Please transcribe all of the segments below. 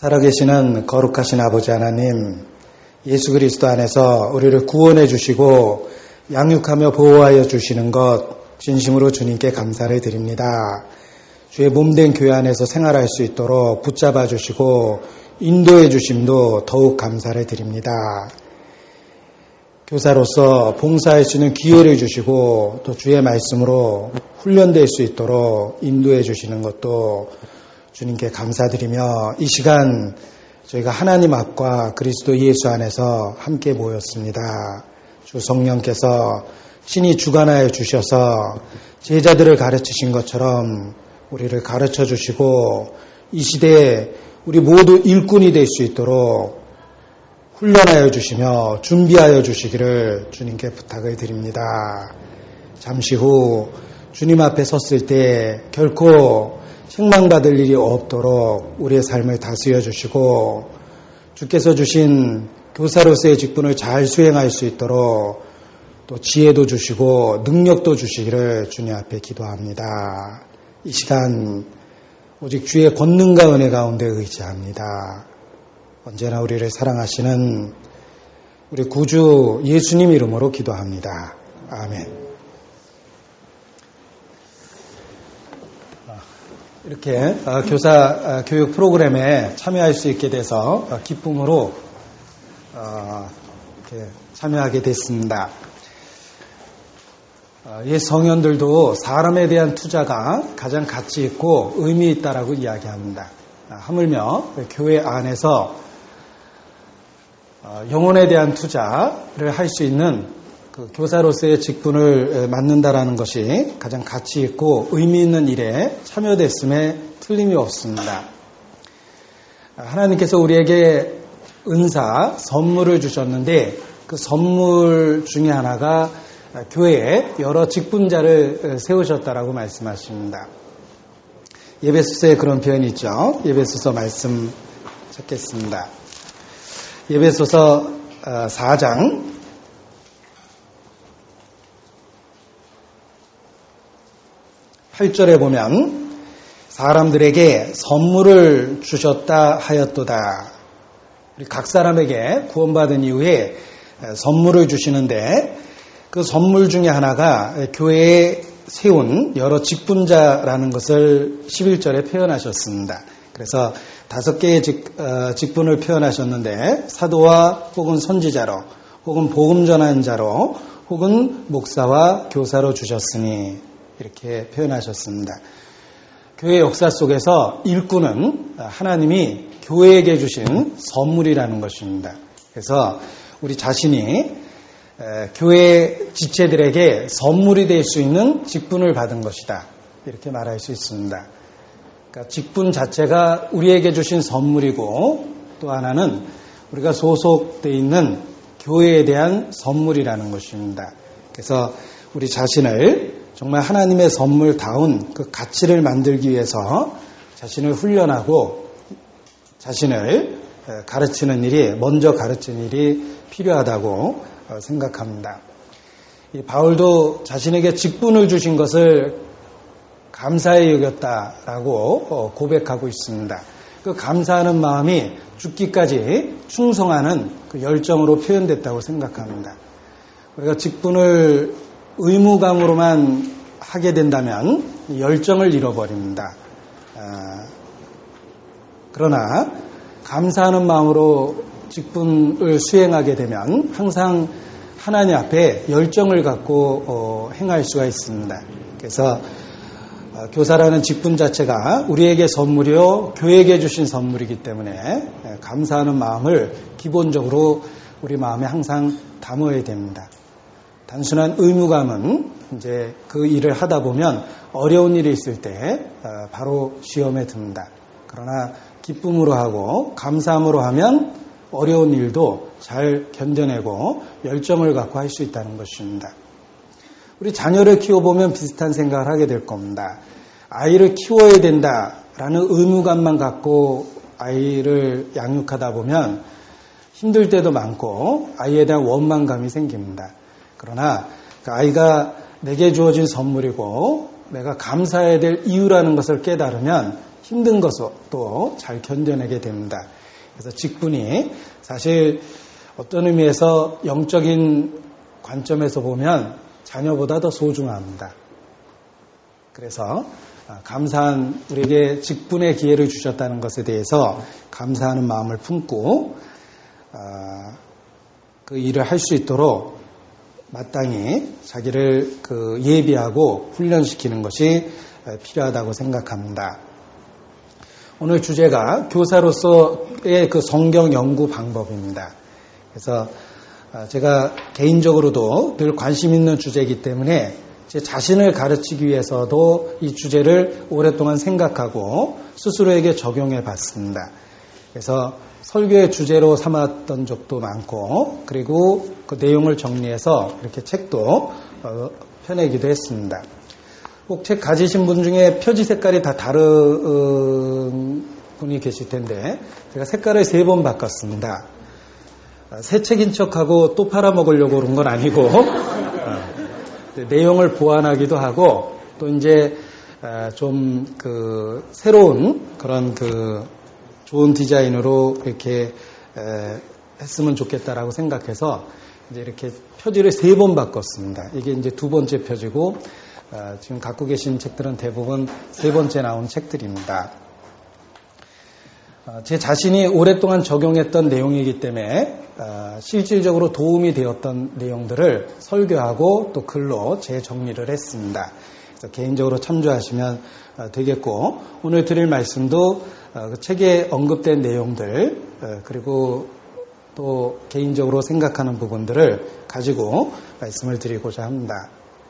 살아계시는 거룩하신 아버지 하나님, 예수 그리스도 안에서 우리를 구원해 주시고 양육하며 보호하여 주시는 것 진심으로 주님께 감사를 드립니다. 주의 몸된 교회 안에서 생활할 수 있도록 붙잡아 주시고 인도해 주심도 더욱 감사를 드립니다. 교사로서 봉사할 수 있는 기회를 주시고 또 주의 말씀으로 훈련될 수 있도록 인도해 주시는 것도 주님께 감사드리며 이 시간 저희가 하나님 앞과 그리스도 예수 안에서 함께 모였습니다. 주 성령께서 친히 주관하여 주셔서 제자들을 가르치신 것처럼 우리를 가르쳐 주시고 이 시대에 우리 모두 일꾼이 될 수 있도록 훈련하여 주시며 준비하여 주시기를 주님께 부탁을 드립니다. 잠시 후 주님 앞에 섰을 때 결코 책망받을 일이 없도록 우리의 삶을 다스려 주시고 주께서 주신 교사로서의 직분을 잘 수행할 수 있도록 또 지혜도 주시고 능력도 주시기를 주님 앞에 기도합니다. 이 시간 오직 주의 권능과 은혜 가운데 의지합니다. 언제나 우리를 사랑하시는 우리 구주 예수님 이름으로 기도합니다. 아멘. 이렇게 교사 교육 프로그램에 참여할 수 있게 돼서 기쁨으로 이렇게 참여하게 됐습니다. 옛 성현들도 사람에 대한 투자가 가장 가치 있고 의미 있다라고 이야기합니다. 하물며 교회 안에서 영혼에 대한 투자를 할 수 있는 그 교사로서의 직분을 맡는다라는 것이 가장 가치 있고 의미 있는 일에 참여됐음에 틀림이 없습니다. 하나님께서 우리에게 은사, 선물을 주셨는데 그 선물 중에 하나가 교회에 여러 직분자를 세우셨다라고 말씀하십니다. 예배소서에 그런 표현이 있죠. 예배소서 말씀 찾겠습니다. 예배소서 4장 8절에 보면 사람들에게 선물을 주셨다 하였도다. 우리 각 사람에게 구원받은 이후에 선물을 주시는데 그 선물 중에 하나가 교회에 세운 여러 직분자라는 것을 11절에 표현하셨습니다. 그래서 5개의 직분을 표현하셨는데 사도와 혹은 선지자로 혹은 복음 전환자로 혹은 목사와 교사로 주셨으니 이렇게 표현하셨습니다. 교회 역사 속에서 일꾼은 하나님이 교회에게 주신 선물이라는 것입니다. 그래서 우리 자신이 교회 지체들에게 선물이 될 수 있는 직분을 받은 것이다. 이렇게 말할 수 있습니다. 그러니까 직분 자체가 우리에게 주신 선물이고 또 하나는 우리가 소속되어 있는 교회에 대한 선물이라는 것입니다. 그래서 우리 자신을 정말 하나님의 선물다운 그 가치를 만들기 위해서 자신을 훈련하고 자신을 가르치는 일이 먼저 가르치는 일이 필요하다고 생각합니다. 이 바울도 자신에게 직분을 주신 것을 감사히 여겼다라고 고백하고 있습니다. 그 감사하는 마음이 죽기까지 충성하는 그 열정으로 표현됐다고 생각합니다. 우리가 직분을 의무감으로만 하게 된다면 열정을 잃어버립니다. 그러나 감사하는 마음으로 직분을 수행하게 되면 항상 하나님 앞에 열정을 갖고 행할 수가 있습니다. 그래서 교사라는 직분 자체가 우리에게 선물이요 교회에게 주신 선물이기 때문에 감사하는 마음을 기본적으로 우리 마음에 항상 담아야 됩니다. 단순한 의무감은 이제 그 일을 하다 보면 어려운 일이 있을 때 바로 시험에 듭니다. 그러나 기쁨으로 하고 감사함으로 하면 어려운 일도 잘 견뎌내고 열정을 갖고 할 수 있다는 것입니다. 우리 자녀를 키워보면 비슷한 생각을 하게 될 겁니다. 아이를 키워야 된다라는 의무감만 갖고 아이를 양육하다 보면 힘들 때도 많고 아이에 대한 원망감이 생깁니다. 그러나 그 아이가 내게 주어진 선물이고 내가 감사해야 될 이유라는 것을 깨달으면 힘든 것도 잘 견뎌내게 됩니다. 그래서 직분이 사실 어떤 의미에서 영적인 관점에서 보면 자녀보다 더 소중합니다. 그래서 감사한 우리에게 직분의 기회를 주셨다는 것에 대해서 감사하는 마음을 품고 그 일을 할 수 있도록 마땅히 자기를 예비하고 훈련시키는 것이 필요하다고 생각합니다. 오늘 주제가 교사로서의 그 성경 연구 방법입니다. 그래서 제가 개인적으로도 늘 관심 있는 주제이기 때문에 제 자신을 가르치기 위해서도 이 주제를 오랫동안 생각하고 스스로에게 적용해 봤습니다. 그래서 설교의 주제로 삼았던 적도 많고, 그리고 그 내용을 정리해서 이렇게 책도 펴내기도 했습니다. 꼭 책 가지신 분 중에 표지 색깔이 다 다른 분이 계실 텐데, 제가 색깔을 3번 바꿨습니다. 새 책인 척하고 또 팔아먹으려고 그런 건 아니고, 내용을 보완하기도 하고, 또 이제 좀 새로운 그런 좋은 디자인으로 이렇게 했으면 좋겠다라고 생각해서 이제 이렇게 표지를 3번 바꿨습니다. 이게 이제 2번째 표지고, 지금 갖고 계신 책들은 대부분 3번째 나온 책들입니다. 제 자신이 오랫동안 적용했던 내용이기 때문에 실질적으로 도움이 되었던 내용들을 설교하고 또 글로 재정리를 했습니다. 그래서 개인적으로 참조하시면 되겠고, 오늘 드릴 말씀도 그 책에 언급된 내용들, 그리고 또 개인적으로 생각하는 부분들을 가지고 말씀을 드리고자 합니다.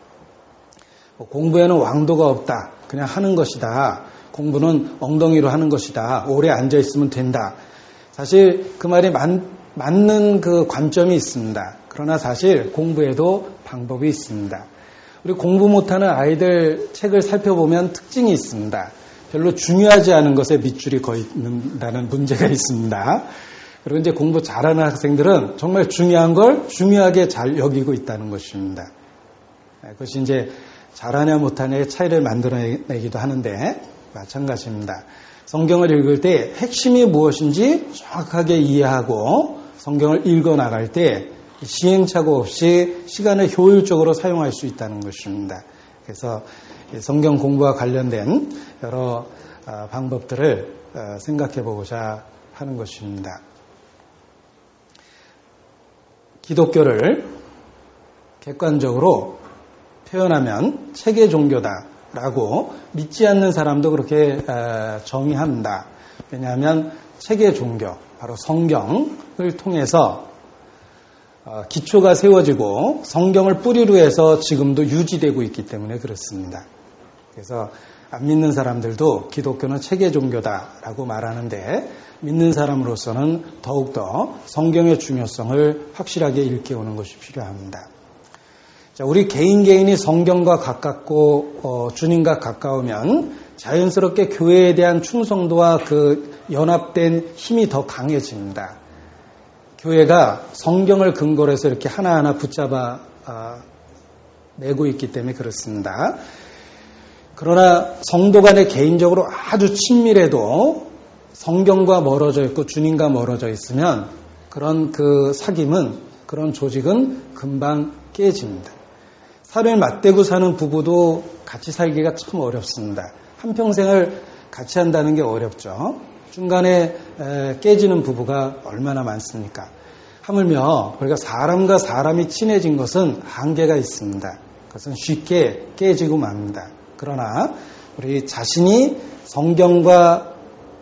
공부에는 왕도가 없다. 그냥 하는 것이다. 공부는 엉덩이로 하는 것이다. 오래 앉아있으면 된다. 사실 그 말이 맞는 그 관점이 있습니다. 그러나 사실 공부에도 방법이 있습니다. 우리 공부 못하는 아이들 책을 살펴보면 특징이 있습니다. 별로 중요하지 않은 것에 밑줄이 거 있는다는 문제가 있습니다. 그리고 이제 공부 잘하는 학생들은 정말 중요한 걸 중요하게 잘 여기고 있다는 것입니다. 그것이 이제 잘하냐 못하냐의 차이를 만들어내기도 하는데 마찬가지입니다. 성경을 읽을 때 핵심이 무엇인지 정확하게 이해하고 성경을 읽어나갈 때 시행착오 없이 시간을 효율적으로 사용할 수 있다는 것입니다. 그래서 성경 공부와 관련된 여러 방법들을 생각해 보고자 하는 것입니다. 기독교를 객관적으로 표현하면 체계 종교다라고 믿지 않는 사람도 그렇게 정의합니다. 왜냐하면 체계 종교, 바로 성경을 통해서 기초가 세워지고 성경을 뿌리로 해서 지금도 유지되고 있기 때문에 그렇습니다. 그래서 안 믿는 사람들도 기독교는 체계 종교다라고 말하는데, 믿는 사람으로서는 더욱더 성경의 중요성을 확실하게 일깨우는 것이 필요합니다. 자, 우리 개인이 성경과 가깝고 주님과 가까우면 자연스럽게 교회에 대한 충성도와 그 연합된 힘이 더 강해집니다. 교회가 성경을 근거로 해서 이렇게 하나하나 붙잡아 내고 있기 때문에 그렇습니다. 그러나 성도 간에 개인적으로 아주 친밀해도 성경과 멀어져 있고 주님과 멀어져 있으면 그런 그 사귐은, 그런 조직은 금방 깨집니다. 살을 맞대고 사는 부부도 같이 살기가 참 어렵습니다. 한평생을 같이 한다는 게 어렵죠. 중간에 깨지는 부부가 얼마나 많습니까? 하물며 우리가 사람과 사람이 친해진 것은 한계가 있습니다. 그것은 쉽게 깨지고 맙니다. 그러나 우리 자신이 성경과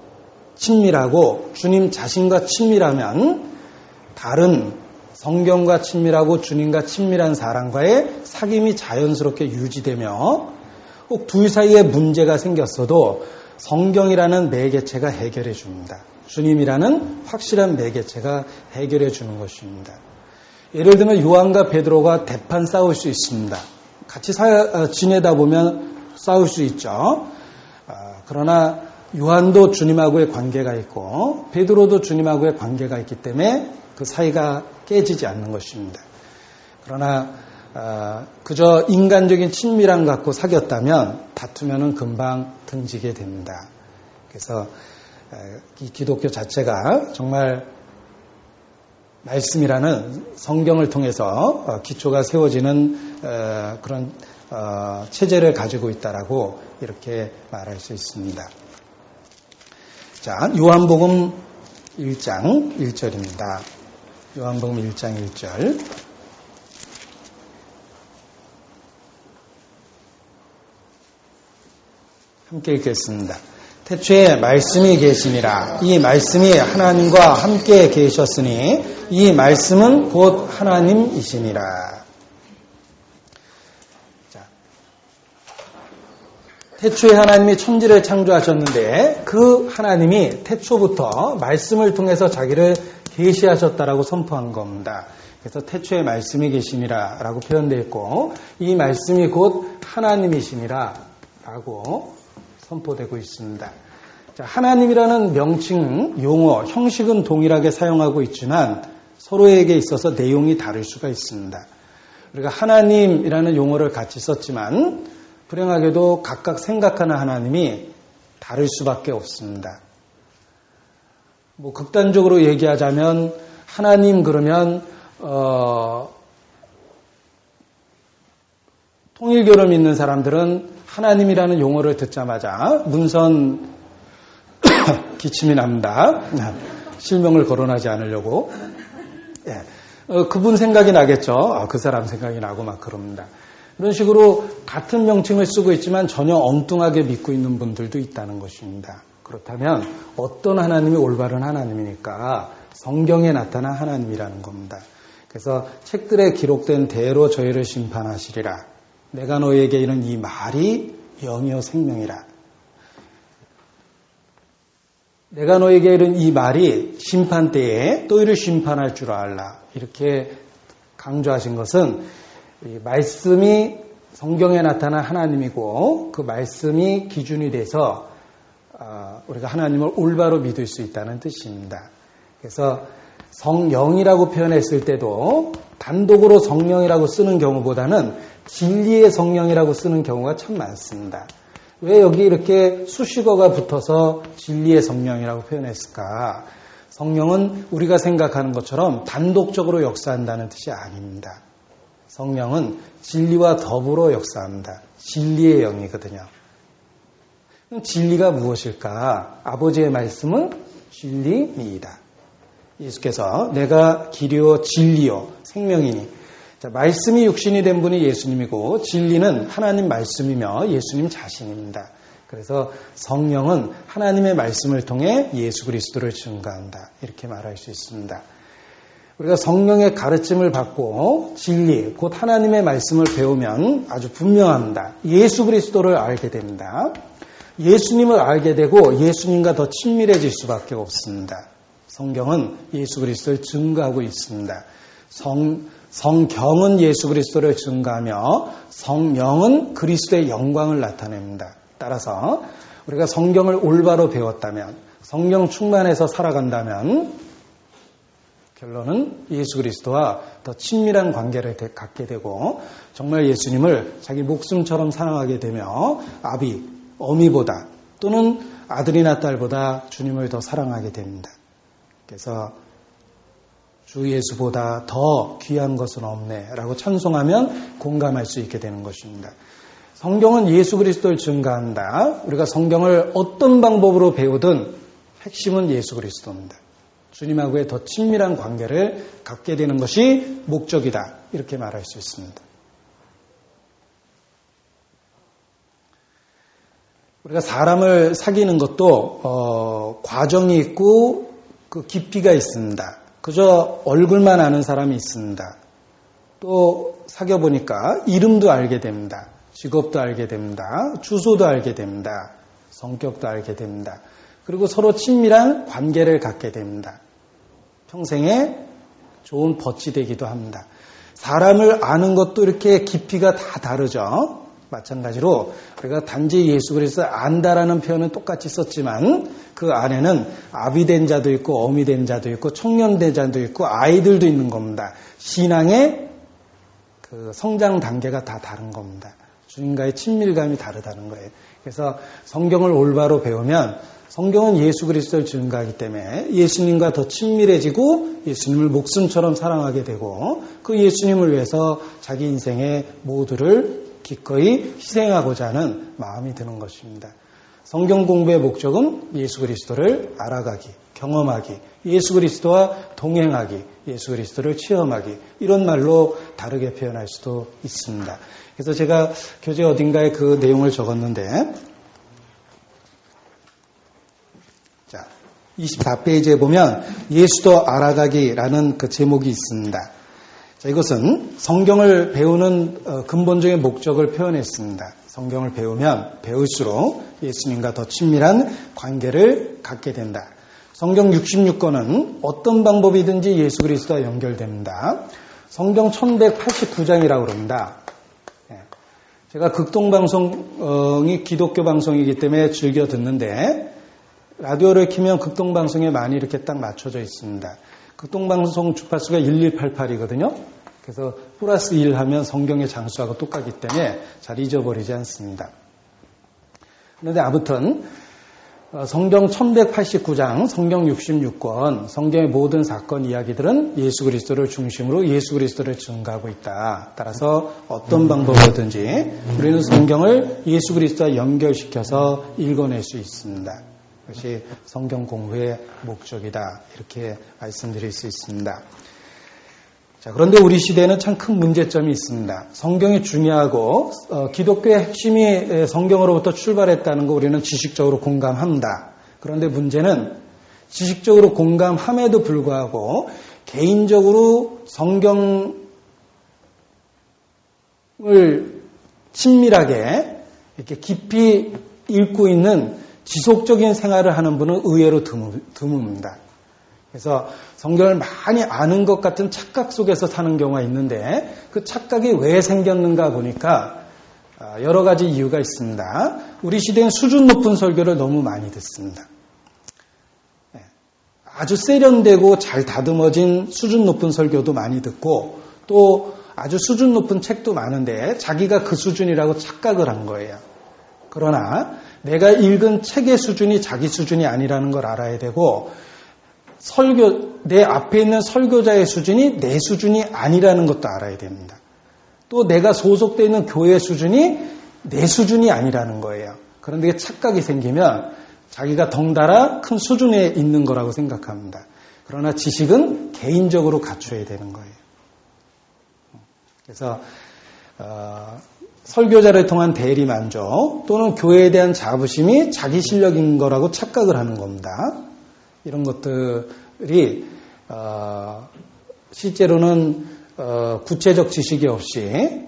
친밀하고 주님 자신과 친밀하면 다른 성경과 친밀하고 주님과 친밀한 사람과의 사귐이 자연스럽게 유지되며, 꼭 둘 사이에 문제가 생겼어도 성경이라는 매개체가 해결해 줍니다. 주님이라는 확실한 매개체가 해결해 주는 것입니다. 예를 들면 요한과 베드로가 대판 싸울 수 있습니다. 같이 지내다 보면 싸울 수 있죠. 그러나 요한도 주님하고의 관계가 있고 베드로도 주님하고의 관계가 있기 때문에 그 사이가 깨지지 않는 것입니다. 그러나 그저 인간적인 친밀함 갖고 사귀었다면 다투면은 금방 등지게 됩니다. 그래서 이 기독교 자체가 정말 말씀이라는 성경을 통해서 기초가 세워지는 그런 체제를 가지고 있다라고 이렇게 말할 수 있습니다. 자, 요한복음 1장 1절입니다. 요한복음 1장 1절. 함께 읽겠습니다. 태초에 말씀이 계시니라. 이 말씀이 하나님과 함께 계셨으니 이 말씀은 곧 하나님이시니라. 자, 태초에 하나님이 천지를 창조하셨는데 그 하나님이 태초부터 말씀을 통해서 자기를 계시하셨다라고 선포한 겁니다. 그래서 태초에 말씀이 계시니라 라고 표현되어 있고 이 말씀이 곧 하나님이시니라 라고 선포되고 있습니다. 자, 하나님이라는 명칭, 용어, 형식은 동일하게 사용하고 있지만 서로에게 있어서 내용이 다를 수가 있습니다. 우리가 하나님이라는 용어를 같이 썼지만 불행하게도 각각 생각하는 하나님이 다를 수밖에 없습니다. 뭐 극단적으로 얘기하자면 하나님 그러면 통일교를 믿는 사람들은 하나님이라는 용어를 듣자마자 문선 기침이 납니다. 실명을 거론하지 않으려고. 예. 그분 생각이 나겠죠. 그 사람 생각이 나고 막 그럽니다. 이런 식으로 같은 명칭을 쓰고 있지만 전혀 엉뚱하게 믿고 있는 분들도 있다는 것입니다. 그렇다면 어떤 하나님이 올바른 하나님이니까 성경에 나타난 하나님이라는 겁니다. 그래서 책들에 기록된 대로 저희를 심판하시리라. 내가 너희에게 이른 이 말이 영이요 생명이라. 내가 너희에게 이른 이 말이 심판 때에 너희를 심판할 줄 알라. 이렇게 강조하신 것은 이 말씀이 성경에 나타난 하나님이고 그 말씀이 기준이 돼서 우리가 하나님을 올바로 믿을 수 있다는 뜻입니다. 그래서 성령이라고 표현했을 때도 단독으로 성령이라고 쓰는 경우보다는 진리의 성령이라고 쓰는 경우가 참 많습니다. 왜 여기 이렇게 수식어가 붙어서 진리의 성령이라고 표현했을까? 성령은 우리가 생각하는 것처럼 단독적으로 역사한다는 뜻이 아닙니다. 성령은 진리와 더불어 역사합니다. 진리의 영이거든요. 진리가 무엇일까? 아버지의 말씀은 진리이다. 예수께서 내가 길이요 진리요 생명이니. 자, 말씀이 육신이 된 분이 예수님이고 진리는 하나님 말씀이며 예수님 자신입니다. 그래서 성령은 하나님의 말씀을 통해 예수 그리스도를 증거한다. 이렇게 말할 수 있습니다. 우리가 성령의 가르침을 받고 진리, 곧 하나님의 말씀을 배우면 아주 분명합니다. 예수 그리스도를 알게 됩니다. 예수님을 알게 되고 예수님과 더 친밀해질 수밖에 없습니다. 성경은 예수 그리스도를 증거하고 있습니다. 성경은 예수 그리스도를 증거하며 성령은 그리스도의 영광을 나타냅니다. 따라서 우리가 성경을 올바로 배웠다면, 성령 충만해서 살아간다면 결론은 예수 그리스도와 더 친밀한 관계를 갖게 되고 정말 예수님을 자기 목숨처럼 사랑하게 되며 아비, 어미보다 또는 아들이나 딸보다 주님을 더 사랑하게 됩니다. 그래서 주 예수보다 더 귀한 것은 없네 라고 찬송하면 공감할 수 있게 되는 것입니다. 성경은 예수 그리스도를 증거한다. 우리가 성경을 어떤 방법으로 배우든 핵심은 예수 그리스도입니다. 주님하고의 더 친밀한 관계를 갖게 되는 것이 목적이다. 이렇게 말할 수 있습니다. 우리가 사람을 사귀는 것도 과정이 있고 그 깊이가 있습니다. 그저 얼굴만 아는 사람이 있습니다. 또 사귀어보니까 이름도 알게 됩니다. 직업도 알게 됩니다. 주소도 알게 됩니다. 성격도 알게 됩니다. 그리고 서로 친밀한 관계를 갖게 됩니다. 평생에 좋은 벗이 되기도 합니다. 사람을 아는 것도 이렇게 깊이가 다 다르죠. 마찬가지로 우리가 단지 예수 그리스도를 안다라는 표현은 똑같이 썼지만 그 안에는 아비된 자도 있고 어미된 자도 있고 청년된 자도 있고 아이들도 있는 겁니다. 신앙의 그 성장 단계가 다 다른 겁니다. 주님과의 친밀감이 다르다는 거예요. 그래서 성경을 올바로 배우면 성경은 예수 그리스도를 증거하기 때문에 예수님과 더 친밀해지고 예수님을 목숨처럼 사랑하게 되고 그 예수님을 위해서 자기 인생의 모두를 기꺼이 희생하고자 하는 마음이 드는 것입니다. 성경 공부의 목적은 예수 그리스도를 알아가기, 경험하기, 예수 그리스도와 동행하기, 예수 그리스도를 체험하기, 이런 말로 다르게 표현할 수도 있습니다. 그래서 제가 교재 어딘가에 그 내용을 적었는데, 자, 24페이지에 보면 예수도 알아가기라는 그 제목이 있습니다. 자, 이것은 성경을 배우는 근본적인 목적을 표현했습니다. 성경을 배우면 배울수록 예수님과 더 친밀한 관계를 갖게 된다. 성경 66권은 어떤 방법이든지 예수 그리스도와 연결됩니다. 성경 1189장이라고 그럽니다. 제가 극동방송이 기독교 방송이기 때문에 즐겨 듣는데 라디오를 켜면 극동방송에 많이 이렇게 딱 맞춰져 있습니다. 극동방송 주파수가 1188이거든요. 그래서 플러스 1 하면 성경의 장수하고 똑같기 때문에 잘 잊어버리지 않습니다. 그런데 아무튼 성경 1189장, 성경 66권, 성경의 모든 사건 이야기들은 예수 그리스도를 중심으로 예수 그리스도를 증거하고 있다. 따라서 어떤 방법이든지 우리는 성경을 예수 그리스도와 연결시켜서 읽어낼 수 있습니다. 그것이 성경 공부의 목적이다. 이렇게 말씀드릴 수 있습니다. 자, 그런데 우리 시대에는 참 큰 문제점이 있습니다. 성경이 중요하고 기독교의 핵심이 성경으로부터 출발했다는 거 우리는 지식적으로 공감합니다. 그런데 문제는 지식적으로 공감함에도 불구하고 개인적으로 성경을 친밀하게 이렇게 깊이 읽고 있는 지속적인 생활을 하는 분은 의외로 드뭅니다. 그래서 성경을 많이 아는 것 같은 착각 속에서 사는 경우가 있는데 그 착각이 왜 생겼는가 보니까 여러 가지 이유가 있습니다. 우리 시대는 수준 높은 설교를 너무 많이 듣습니다. 아주 세련되고 잘 다듬어진 수준 높은 설교도 많이 듣고 또 아주 수준 높은 책도 많은데 자기가 그 수준이라고 착각을 한 거예요. 그러나 내가 읽은 책의 수준이 자기 수준이 아니라는 걸 알아야 되고 내 앞에 있는 설교자의 수준이 내 수준이 아니라는 것도 알아야 됩니다. 또 내가 소속되어 있는 교회 수준이 내 수준이 아니라는 거예요. 그런데 착각이 생기면 자기가 덩달아 큰 수준에 있는 거라고 생각합니다. 그러나 지식은 개인적으로 갖춰야 되는 거예요. 그래서 설교자를 통한 대리만족 또는 교회에 대한 자부심이 자기 실력인 거라고 착각을 하는 겁니다. 이런 것들이 실제로는 구체적 지식이 없이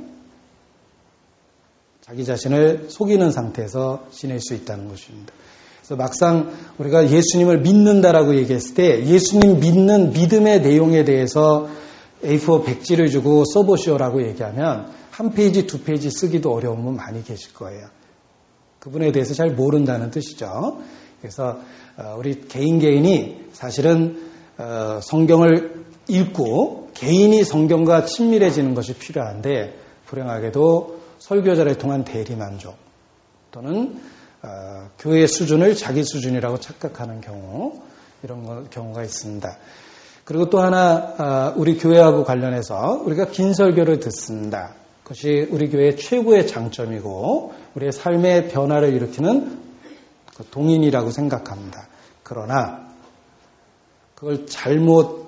자기 자신을 속이는 상태에서 지낼 수 있다는 것입니다. 그래서 막상 우리가 예수님을 믿는다라고 얘기했을 때 예수님 믿는 믿음의 내용에 대해서 A4 백지를 주고 써보시오라고 얘기하면 한 페이지, 두 페이지 쓰기도 어려운 분 많이 계실 거예요. 그분에 대해서 잘 모른다는 뜻이죠. 그래서 우리 개인이 사실은 성경을 읽고 개인이 성경과 친밀해지는 것이 필요한데 불행하게도 설교자를 통한 대리만족 또는 교회의 수준을 자기 수준이라고 착각하는 경우 이런 경우가 있습니다. 그리고 또 하나 우리 교회하고 관련해서 우리가 긴 설교를 듣습니다. 그것이 우리 교회의 최고의 장점이고 우리의 삶의 변화를 일으키는 동인이라고 생각합니다. 그러나 그걸 잘못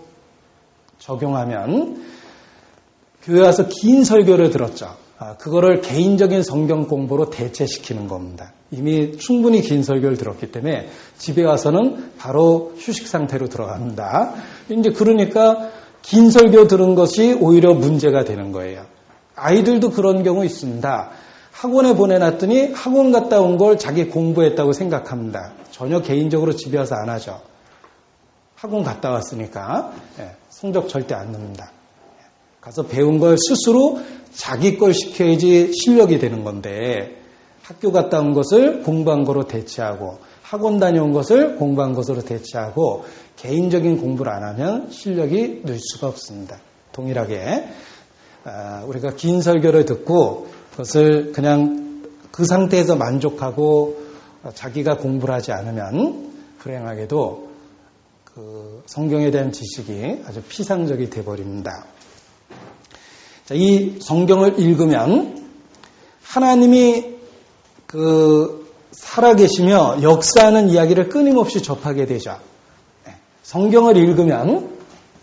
적용하면 교회 와서 긴 설교를 들었죠. 그거를 개인적인 성경 공부로 대체시키는 겁니다. 이미 충분히 긴 설교를 들었기 때문에 집에 와서는 바로 휴식 상태로 들어갑니다. 이제 그러니까 긴 설교 들은 것이 오히려 문제가 되는 거예요. 아이들도 그런 경우 있습니다. 학원에 보내놨더니 학원 갔다 온 걸 자기 공부했다고 생각합니다. 전혀 개인적으로 집에 와서 안 하죠. 학원 갔다 왔으니까 성적 절대 안 늡니다. 가서 배운 걸 스스로 자기 걸 시켜야지 실력이 되는 건데 학교 갔다 온 것을 공부한 거로 대체하고 학원 다녀온 것을 공부한 것으로 대체하고 개인적인 공부를 안 하면 실력이 늘 수가 없습니다. 동일하게 우리가 긴 설교를 듣고 그것을 그냥 그 상태에서 만족하고 자기가 공부를 하지 않으면 불행하게도 그 성경에 대한 지식이 아주 피상적이 돼버립니다. 자, 이 성경을 읽으면 하나님이 그 살아계시며 역사하는 이야기를 끊임없이 접하게 되죠. 성경을 읽으면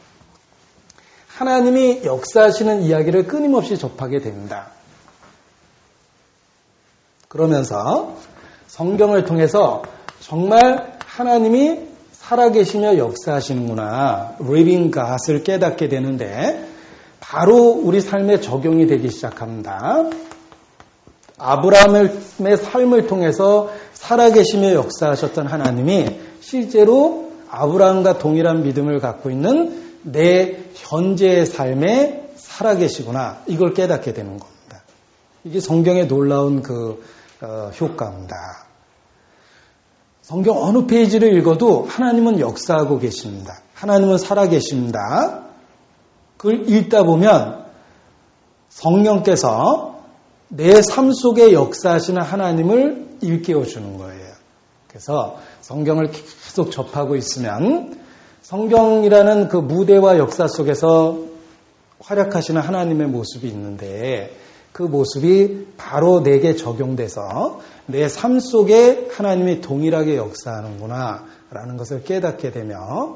하나님이 역사하시는 이야기를 끊임없이 접하게 됩니다. 그러면서 성경을 통해서 정말 하나님이 살아계시며 역사하시는구나, Living God을 깨닫게 되는데 바로 우리 삶에 적용이 되기 시작합니다. 아브라함의 삶을 통해서 살아계시며 역사하셨던 하나님이 실제로 아브라함과 동일한 믿음을 갖고 있는 내 현재의 삶에 살아계시구나, 이걸 깨닫게 되는 겁니다. 이게 성경의 놀라운 그 효과입니다. 성경 어느 페이지를 읽어도 하나님은 역사하고 계십니다. 하나님은 살아계십니다. 그걸 읽다 보면 성령께서 내 삶 속에 역사하시는 하나님을 일깨워 주는 거예요. 그래서 성경을 계속 접하고 있으면 성경이라는 그 무대와 역사 속에서 활약하시는 하나님의 모습이 있는데 그 모습이 바로 내게 적용돼서 내 삶 속에 하나님이 동일하게 역사하는구나 라는 것을 깨닫게 되며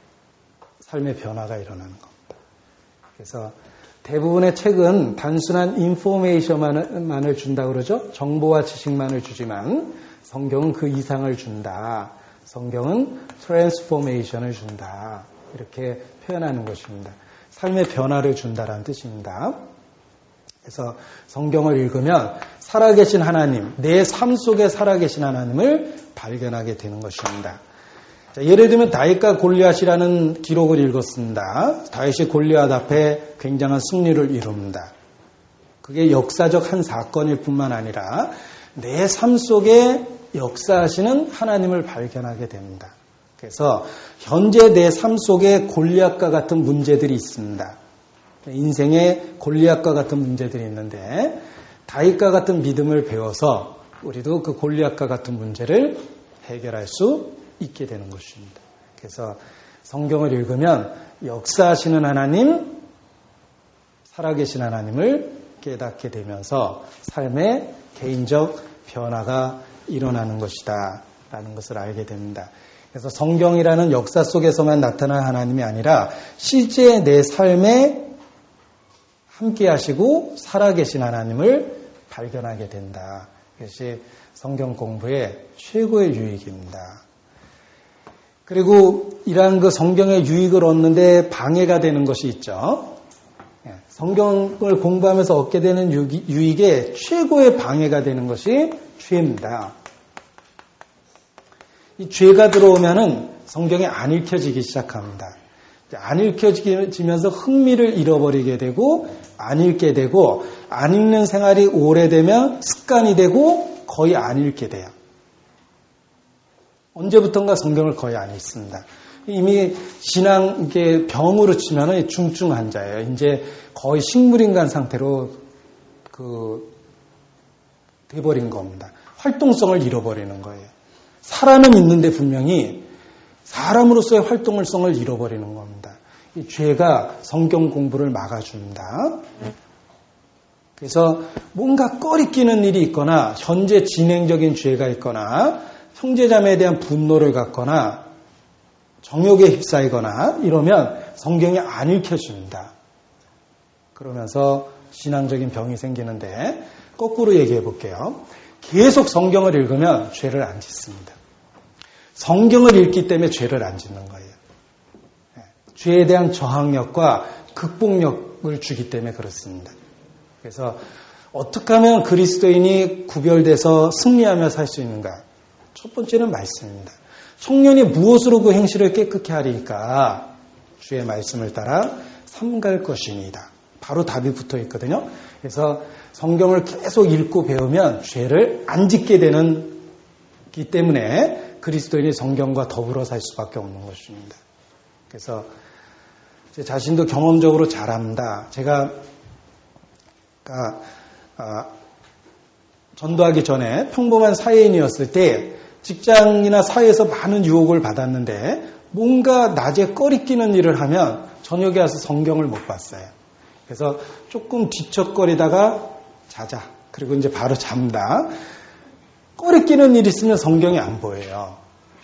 삶의 변화가 일어나는 겁니다. 그래서 대부분의 책은 단순한 인포메이션만을 준다고 그러죠. 정보와 지식만을 주지만 성경은 그 이상을 준다. 성경은 트랜스포메이션을 준다. 이렇게 표현하는 것입니다. 삶의 변화를 준다라는 뜻입니다. 그래서 성경을 읽으면 살아계신 하나님, 내 삶 속에 살아계신 하나님을 발견하게 되는 것입니다. 자, 예를 들면 다윗과 골리앗이라는 기록을 읽었습니다. 다윗이 골리앗 앞에 굉장한 승리를 이룹니다. 그게 역사적 한 사건일 뿐만 아니라 내 삶 속에 역사하시는 하나님을 발견하게 됩니다. 그래서 현재 내 삶 속에 골리앗과 같은 문제들이 있습니다. 인생에 골리앗과 같은 문제들이 있는데 다윗과 같은 믿음을 배워서 우리도 그 골리앗과 같은 문제를 해결할 수 있게 되는 것입니다. 그래서 성경을 읽으면 역사하시는 하나님, 살아계신 하나님을 깨닫게 되면서 삶의 개인적 변화가 일어나는 것이다 라는 것을 알게 됩니다. 그래서 성경이라는 역사 속에서만 나타난 하나님이 아니라 실제 내 삶에 함께 하시고 살아계신 하나님을 발견하게 된다. 그것이 성경 공부의 최고의 유익입니다. 그리고 이러한 그 성경의 유익을 얻는데 방해가 되는 것이 있죠. 성경을 공부하면서 얻게 되는 유익에 최고의 방해가 되는 것이 죄입니다. 이 죄가 들어오면은 성경이 안 읽혀지기 시작합니다. 안 읽혀지면서 흥미를 잃어버리게 되고 안 읽게 되고 안 읽는 생활이 오래되면 습관이 되고 거의 안 읽게 돼요. 언제부턴가 성경을 거의 안 읽습니다. 이미 신앙 이게 병으로 치면은 중증 환자예요. 이제 거의 식물인간 상태로 돼버린 겁니다. 활동성을 잃어버리는 거예요. 살아는 있는데 분명히 사람으로서의 활동성을 잃어버리는 겁니다. 이 죄가 성경 공부를 막아줍니다. 그래서 뭔가 꺼리끼는 일이 있거나 현재 진행적인 죄가 있거나 형제자매에 대한 분노를 갖거나 정욕에 휩싸이거나 이러면 성경이 안 읽혀집니다. 그러면서 신앙적인 병이 생기는데 거꾸로 얘기해 볼게요. 계속 성경을 읽으면 죄를 안 짓습니다. 성경을 읽기 때문에 죄를 안 짓는 거예요. 죄에 대한 저항력과 극복력을 주기 때문에 그렇습니다. 그래서 어떻게 하면 그리스도인이 구별돼서 승리하며 살 수 있는가? 첫 번째는 말씀입니다. 청년이 무엇으로 그 행실을 깨끗게 하리까? 주의 말씀을 따라 삼갈 것이니이다. 바로 답이 붙어 있거든요. 그래서 성경을 계속 읽고 배우면 죄를 안 짓게 되는 기 때문에 그리스도인이 성경과 더불어 살 수밖에 없는 것입니다. 그래서 제 자신도 경험적으로 잘합니다. 제가 전도하기 전에 평범한 사회인이었을 때 직장이나 사회에서 많은 유혹을 받았는데 뭔가 낮에 꺼리끼는 일을 하면 저녁에 와서 성경을 못 봤어요. 그래서 조금 뒤척거리다가 자자. 그리고 이제 바로 잠다. 꺼리끼는 일이 있으면 성경이 안 보여요.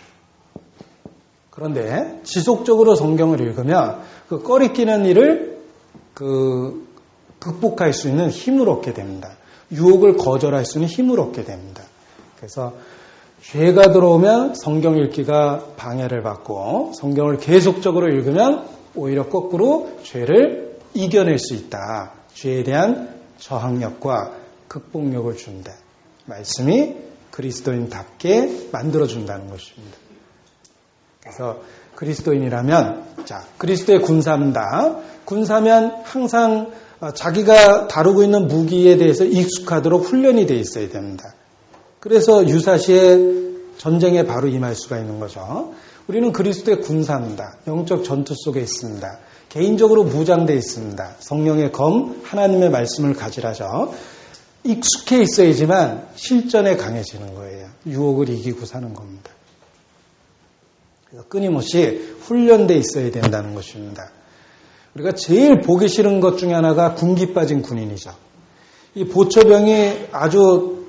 그런데 지속적으로 성경을 읽으면 그 꺼리끼는 일을 극복할 수 있는 힘을 얻게 됩니다. 유혹을 거절할 수 있는 힘을 얻게 됩니다. 그래서 죄가 들어오면 성경 읽기가 방해를 받고 성경을 계속적으로 읽으면 오히려 거꾸로 죄를 이겨낼 수 있다. 죄에 대한 저항력과 극복력을 준다. 말씀이 그리스도인답게 만들어준다는 것입니다. 그래서 그리스도인이라면 그리스도의 군사입니다. 군사면 항상 자기가 다루고 있는 무기에 대해서 익숙하도록 훈련이 되어 있어야 됩니다. 그래서 유사시에 전쟁에 바로 임할 수가 있는 거죠. 우리는 그리스도의 군사입니다. 영적 전투 속에 있습니다. 개인적으로 무장되어 있습니다. 성령의 검, 하나님의 말씀을 가지라죠. 익숙해 있어야지만 실전에 강해지는 거예요. 유혹을 이기고 사는 겁니다. 그래서 끊임없이 훈련되어 있어야 된다는 것입니다. 우리가 제일 보기 싫은 것 중에 하나가 군기 빠진 군인이죠. 이 보초병이 아주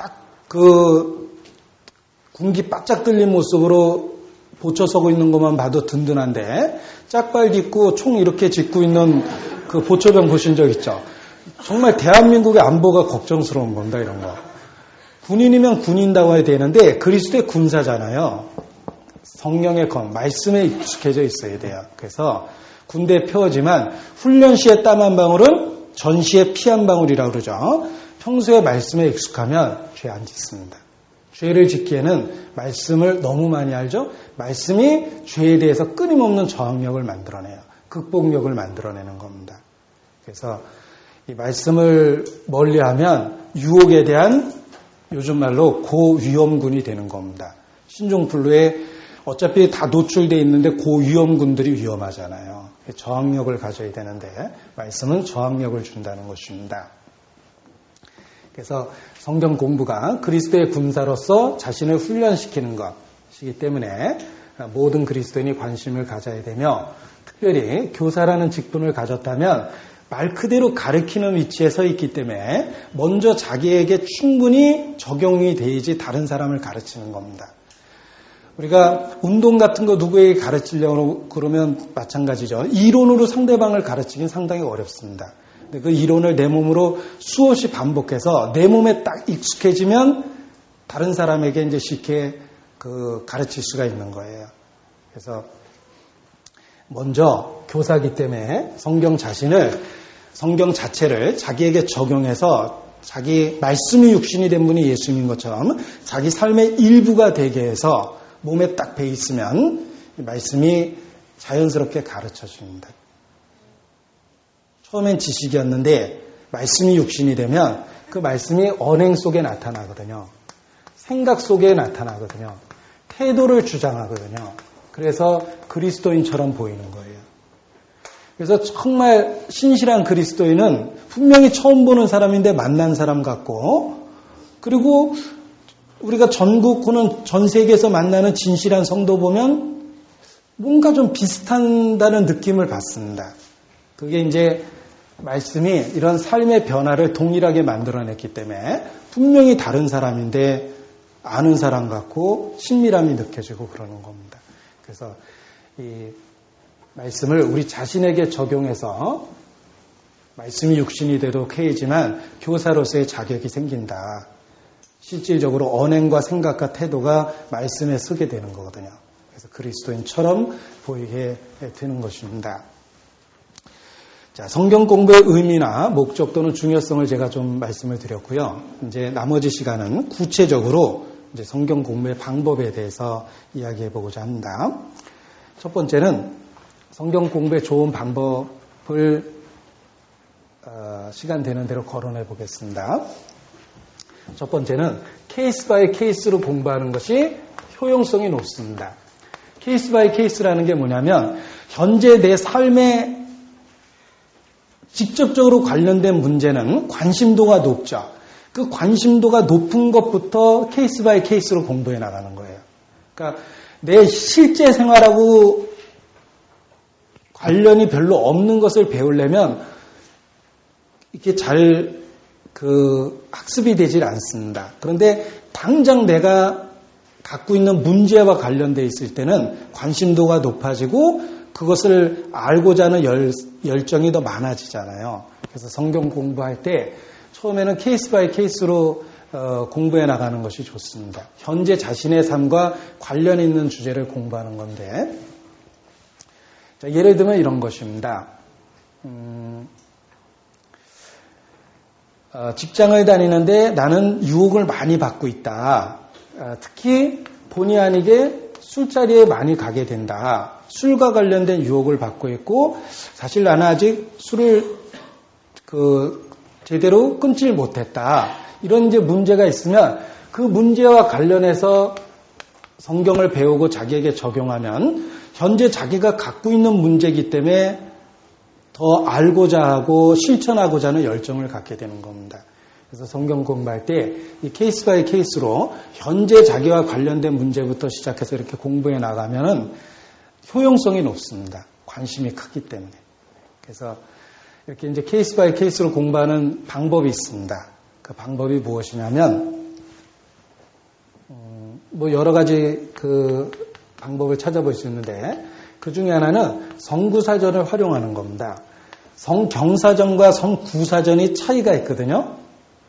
군기 바짝 들린 모습으로 보초 서고 있는 것만 봐도 든든한데 짝발 딛고 총 이렇게 짚고 있는 그 보초병 보신 적 있죠? 정말 대한민국의 안보가 걱정스러운 겁니다. 이런 거. 군인이면 군인다고 해야 되는데 그리스도의 군사잖아요. 성령의 검, 말씀에 익숙해져 있어야 돼요. 그래서 군대에 표하지만 훈련 시에 땀 한 방울은 전시에 피 한 방울이라고 그러죠. 평소에 말씀에 익숙하면 죄 안 짓습니다. 죄를 짓기에는 말씀을 너무 많이 알죠. 말씀이 죄에 대해서 끊임없는 저항력을 만들어내요. 극복력을 만들어내는 겁니다. 그래서 이 말씀을 멀리하면 유혹에 대한 요즘 말로 고위험군이 되는 겁니다. 신종플루에 어차피 다 노출되어 있는데 고위험군들이 위험하잖아요. 저항력을 가져야 되는데 말씀은 저항력을 준다는 것입니다. 그래서 성경 공부가 그리스도의 군사로서 자신을 훈련시키는 것이기 때문에 모든 그리스도인이 관심을 가져야 되며 특별히 교사라는 직분을 가졌다면 말 그대로 가르치는 위치에 서 있기 때문에 먼저 자기에게 충분히 적용이 돼야지 다른 사람을 가르치는 겁니다. 우리가 운동 같은 거 누구에게 가르치려고 그러면 마찬가지죠. 이론으로 상대방을 가르치긴 상당히 어렵습니다. 근데 그 이론을 내 몸으로 수없이 반복해서 내 몸에 딱 익숙해지면 다른 사람에게 이제 쉽게 가르칠 수가 있는 거예요. 그래서 먼저 교사기 때문에 성경 자체를 자기에게 적용해서 자기 말씀이 육신이 된 분이 예수님인 것처럼 자기 삶의 일부가 되게 해서 몸에 딱 배 있으면 말씀이 자연스럽게 가르쳐 줍니다. 처음엔 지식이었는데 말씀이 육신이 되면 그 말씀이 언행 속에 나타나거든요. 생각 속에 나타나거든요. 태도를 주장하거든요. 그래서 그리스도인처럼 보이는 거예요. 그래서 정말 신실한 그리스도인은 분명히 처음 보는 사람인데 만난 사람 같고, 그리고 우리가 전국 혹은 전 세계에서 만나는 진실한 성도 보면 뭔가 좀 비슷한다는 느낌을 받습니다. 그게 이제 말씀이 이런 삶의 변화를 동일하게 만들어냈기 때문에 분명히 다른 사람인데 아는 사람 같고 친밀함이 느껴지고 그러는 겁니다. 그래서 이 말씀을 우리 자신에게 적용해서 말씀이 육신이 되도록 해야지만 교사로서의 자격이 생긴다. 실질적으로 언행과 생각과 태도가 말씀에 서게 되는 거거든요. 그래서 그리스도인처럼 보이게 되는 것입니다. 자, 성경 공부의 의미나 목적도는 중요성을 제가 좀 말씀을 드렸고요. 이제 나머지 시간은 구체적으로 이제 성경 공부의 방법에 대해서 이야기해 보고자 합니다. 첫 번째는 성경 공부의 좋은 방법을 시간 되는 대로 거론해 보겠습니다. 첫 번째는 케이스 바이 케이스로 공부하는 것이 효용성이 높습니다. 케이스 바이 케이스라는 게 뭐냐면 현재 내 삶에 직접적으로 관련된 문제는 관심도가 높죠. 그 관심도가 높은 것부터 케이스 바이 케이스로 공부해 나가는 거예요. 그러니까 내 실제 생활하고 관련이 별로 없는 것을 배우려면 이게 잘 학습이 되질 않습니다. 그런데 당장 내가 갖고 있는 문제와 관련돼 있을 때는 관심도가 높아지고 그것을 알고자 하는 열정이 더 많아지잖아요. 그래서 성경 공부할 때 처음에는 케이스 바이 케이스로 공부해 나가는 것이 좋습니다. 현재 자신의 삶과 관련 있는 주제를 공부하는 건데, 자, 예를 들면 이런 것입니다. 직장을 다니는데 나는 유혹을 많이 받고 있다. 특히 본의 아니게 술자리에 많이 가게 된다. 술과 관련된 유혹을 받고 있고, 사실 나는 아직 술을 제대로 끊질 못했다. 이런 이제 문제가 있으면 그 문제와 관련해서 성경을 배우고 자기에게 적용하면 현재 자기가 갖고 있는 문제이기 때문에 더 알고자 하고 실천하고자 하는 열정을 갖게 되는 겁니다. 그래서 성경 공부할 때 이 케이스 바이 케이스로 현재 자기와 관련된 문제부터 시작해서 이렇게 공부해 나가면은 효용성이 높습니다. 관심이 크기 때문에. 그래서 이렇게 이제 케이스 바이 케이스로 공부하는 방법이 있습니다. 그 방법이 무엇이냐면, 여러 가지 방법을 찾아볼 수 있는데, 그 중에 하나는 성구사전을 활용하는 겁니다. 성경사전과 성구사전이 차이가 있거든요.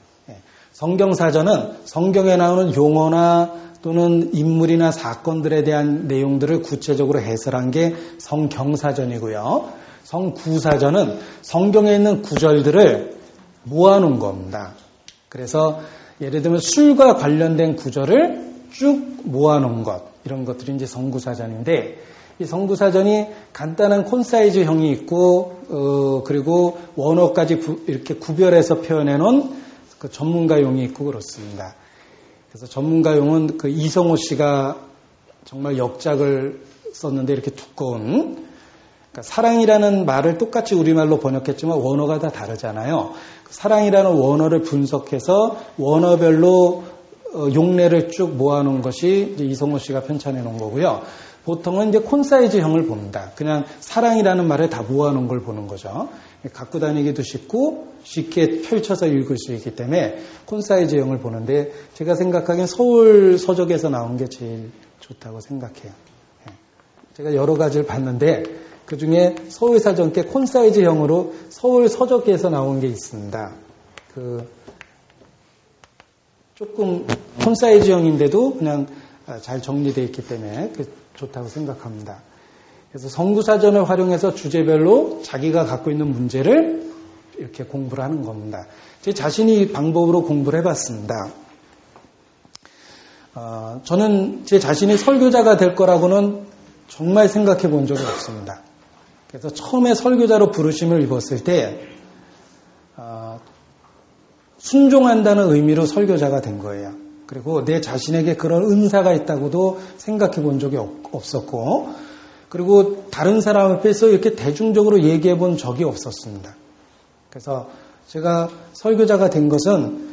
성경사전은 성경에 나오는 용어나 또는 인물이나 사건들에 대한 내용들을 구체적으로 해설한 게 성경사전이고요. 성구사전은 성경에 있는 구절들을 모아놓은 겁니다. 그래서 예를 들면 술과 관련된 구절을 쭉 모아놓은 것, 이런 것들이 이제 성구사전인데, 이 성구사전이 간단한 콘사이즈형이 있고, 그리고 원어까지 이렇게 구별해서 표현해놓은 그 전문가용이 있고 그렇습니다. 그래서 전문가용은 이성호 씨가 정말 역작을 썼는데 이렇게 두꺼운, 그러니까 사랑이라는 말을 똑같이 우리말로 번역했지만 원어가 다 다르잖아요. 사랑이라는 원어를 분석해서 원어별로 용례를 쭉 모아놓은 것이 이제 이성호 씨가 편찬해 놓은 거고요. 보통은 이제 콘사이즈형을 봅니다. 그냥 사랑이라는 말을 다 모아놓은 걸 보는 거죠. 갖고 다니기도 쉽고 쉽게 펼쳐서 읽을 수 있기 때문에 콘사이즈형을 보는데, 제가 생각하기엔 서울 서적에서 나온 게 제일 좋다고 생각해요. 제가 여러 가지를 봤는데 그 중에 서울사전께 콘사이즈형으로 서울 서적에서 나온 게 있습니다. 조금 콘사이즈형인데도 그냥 잘 정리되어 있기 때문에 좋다고 생각합니다. 그래서 성구사전을 활용해서 주제별로 자기가 갖고 있는 문제를 이렇게 공부를 하는 겁니다. 제 자신이 이 방법으로 공부를 해봤습니다. 저는 제 자신이 설교자가 될 거라고는 정말 생각해 본 적이 없습니다. 그래서 처음에 설교자로 부르심을 입었을 때 순종한다는 의미로 설교자가 된 거예요. 그리고 내 자신에게 그런 은사가 있다고도 생각해 본 적이 없었고, 그리고 다른 사람 앞에서 이렇게 대중적으로 얘기해 본 적이 없었습니다. 그래서 제가 설교자가 된 것은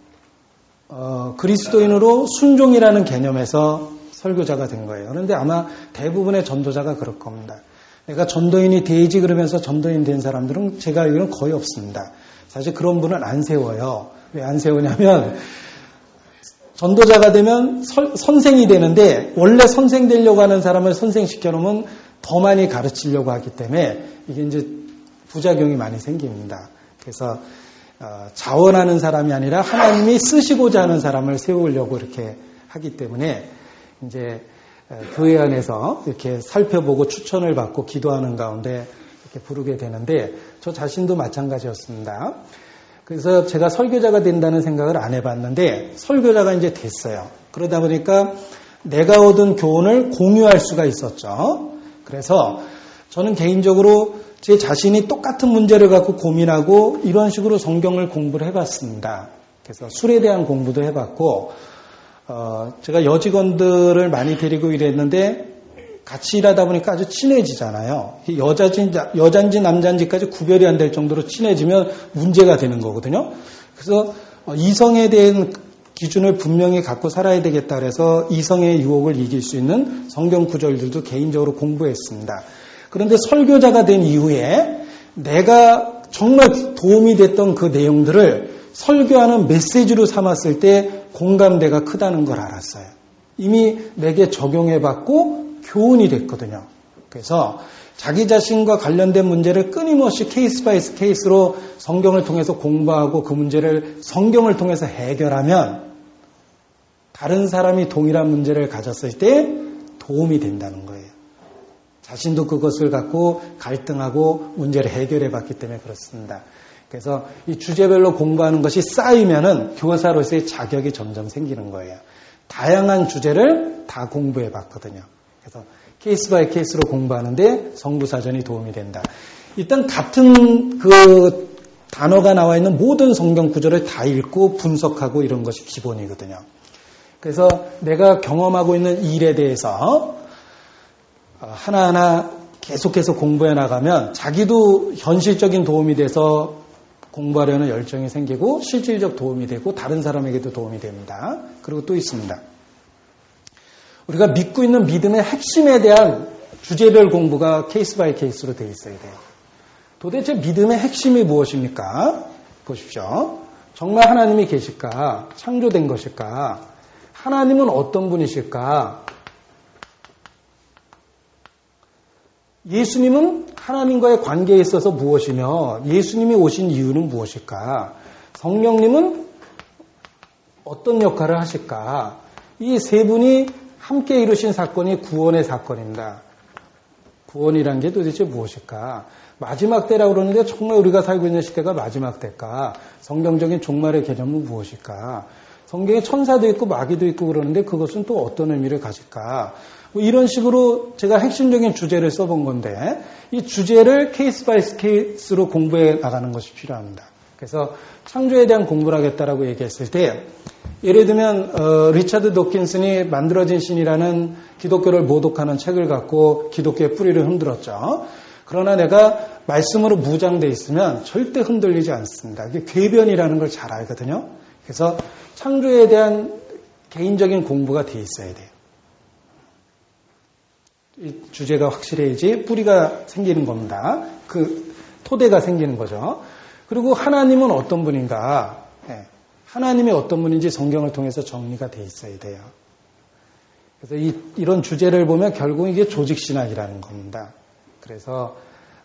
그리스도인으로 순종이라는 개념에서 설교자가 된 거예요. 그런데 아마 대부분의 전도자가 그럴 겁니다. 내가 전도인이 되지 그러면서 전도인 된 사람들은 제가 알기로는 거의 없습니다. 사실 그런 분은 안 세워요. 왜 안 세우냐면 전도자가 되면 선생이 되는데, 원래 선생 되려고 하는 사람을 선생시켜 놓으면 더 많이 가르치려고 하기 때문에 이게 이제 부작용이 많이 생깁니다. 그래서 자원하는 사람이 아니라 하나님이 쓰시고자 하는 사람을 세우려고 이렇게 하기 때문에 이제 교회 안에서 이렇게 살펴보고 추천을 받고 기도하는 가운데 이렇게 부르게 되는데, 저 자신도 마찬가지였습니다. 그래서 제가 설교자가 된다는 생각을 안 해봤는데 설교자가 이제 됐어요. 그러다 보니까 내가 얻은 교훈을 공유할 수가 있었죠. 그래서 저는 개인적으로 제 자신이 똑같은 문제를 갖고 고민하고 이런 식으로 성경을 공부를 해봤습니다. 그래서 술에 대한 공부도 해봤고, 제가 여직원들을 많이 데리고 일했는데 같이 일하다 보니까 아주 친해지잖아요. 여잔지 남잔지까지 구별이 안 될 정도로 친해지면 문제가 되는 거거든요. 그래서 이성에 대한 기준을 분명히 갖고 살아야 되겠다 그래서 이성의 유혹을 이길 수 있는 성경 구절들도 개인적으로 공부했습니다. 그런데 설교자가 된 이후에 내가 정말 도움이 됐던 그 내용들을 설교하는 메시지로 삼았을 때 공감대가 크다는 걸 알았어요. 이미 내게 적용해봤고 교훈이 됐거든요. 그래서 자기 자신과 관련된 문제를 끊임없이 케이스 바이 케이스로 성경을 통해서 공부하고 그 문제를 성경을 통해서 해결하면 다른 사람이 동일한 문제를 가졌을 때 도움이 된다는 거예요. 자신도 그것을 갖고 갈등하고 문제를 해결해 봤기 때문에 그렇습니다. 그래서 이 주제별로 공부하는 것이 쌓이면은 교사로서의 자격이 점점 생기는 거예요. 다양한 주제를 다 공부해 봤거든요. 그래서 케이스 바이 케이스로 공부하는데 성부사전이 도움이 된다. 일단 같은 그 단어가 나와 있는 모든 성경 구절을 다 읽고 분석하고 이런 것이 기본이거든요. 그래서 내가 경험하고 있는 일에 대해서 하나하나 계속해서 공부해 나가면 자기도 현실적인 도움이 돼서 공부하려는 열정이 생기고 실질적 도움이 되고 다른 사람에게도 도움이 됩니다. 그리고 또 있습니다. 우리가 믿고 있는 믿음의 핵심에 대한 주제별 공부가 케이스 바이 케이스로 되어 있어야 돼요. 도대체 믿음의 핵심이 무엇입니까? 보십시오. 정말 하나님이 계실까? 창조된 것일까? 하나님은 어떤 분이실까? 예수님은 하나님과의 관계에 있어서 무엇이며 예수님이 오신 이유는 무엇일까? 성령님은 어떤 역할을 하실까? 이 세 분이 함께 이루신 사건이 구원의 사건입니다. 구원이란 게 도대체 무엇일까? 마지막 때라고 그러는데 정말 우리가 살고 있는 시대가 마지막 때일까? 성경적인 종말의 개념은 무엇일까? 성경에 천사도 있고 마귀도 있고 그러는데 그것은 또 어떤 의미를 가질까? 뭐 이런 식으로 제가 핵심적인 주제를 써본 건데 이 주제를 케이스 바이 케이스로 공부해 나가는 것이 필요합니다. 그래서 창조에 대한 공부를 하겠다라고 얘기했을 때 예를 들면 리차드 도킨슨이 만들어진 신이라는 기독교를 모독하는 책을 갖고 기독교의 뿌리를 흔들었죠. 그러나 내가 말씀으로 무장돼 있으면 절대 흔들리지 않습니다. 이게 궤변이라는 걸 잘 알거든요. 그래서 창조에 대한 개인적인 공부가 돼 있어야 돼요. 이 주제가 확실해야지 뿌리가 생기는 겁니다. 그 토대가 생기는 거죠. 그리고 하나님은 어떤 분인가? 하나님이 어떤 분인지 성경을 통해서 정리가 돼 있어야 돼요. 그래서 이런 주제를 보면 결국 이게 조직신학이라는 겁니다. 그래서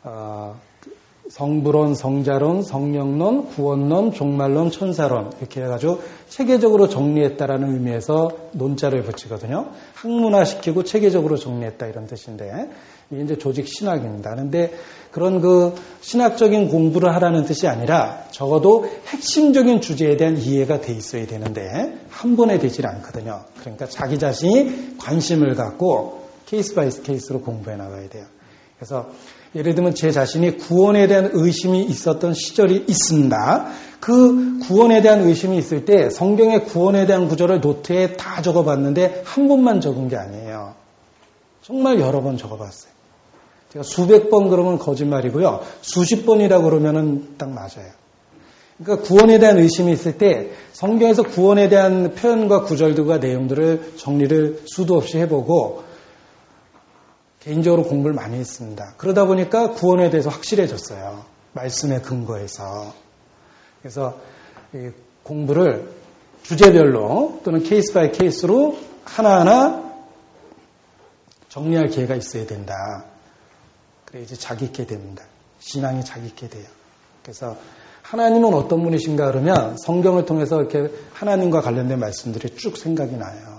성부론, 성자론, 성령론, 구원론, 종말론, 천사론 이렇게 해가지고 체계적으로 정리했다라는 의미에서 논자를 붙이거든요. 학문화시키고 체계적으로 정리했다 이런 뜻인데 이게 이제 조직 신학입니다. 그런데 그런 그 신학적인 공부를 하라는 뜻이 아니라 적어도 핵심적인 주제에 대한 이해가 돼 있어야 되는데 한 번에 되질 않거든요. 그러니까 자기 자신이 관심을 갖고 케이스 바이 케이스로 공부해 나가야 돼요. 그래서 예를 들면 제 자신이 구원에 대한 의심이 있었던 시절이 있습니다. 그 구원에 대한 의심이 있을 때 성경의 구원에 대한 구절을 노트에 다 적어봤는데 한 번만 적은 게 아니에요. 정말 여러 번 적어봤어요. 제가 수백 번 그러면 거짓말이고요. 수십 번이라고 그러면은 딱 맞아요. 그러니까 구원에 대한 의심이 있을 때 성경에서 구원에 대한 표현과 구절들과 내용들을 정리를 수도 없이 해보고 개인적으로 공부를 많이 했습니다. 그러다 보니까 구원에 대해서 확실해졌어요. 말씀에 근거해서. 그래서 이 공부를 주제별로 또는 케이스 바이 케이스로 하나하나 정리할 기회가 있어야 된다. 그래 이제 자기 있게 됩니다. 신앙이 자기 있게 돼요. 그래서 하나님은 어떤 분이신가 그러면 성경을 통해서 이렇게 하나님과 관련된 말씀들이 쭉 생각이 나요.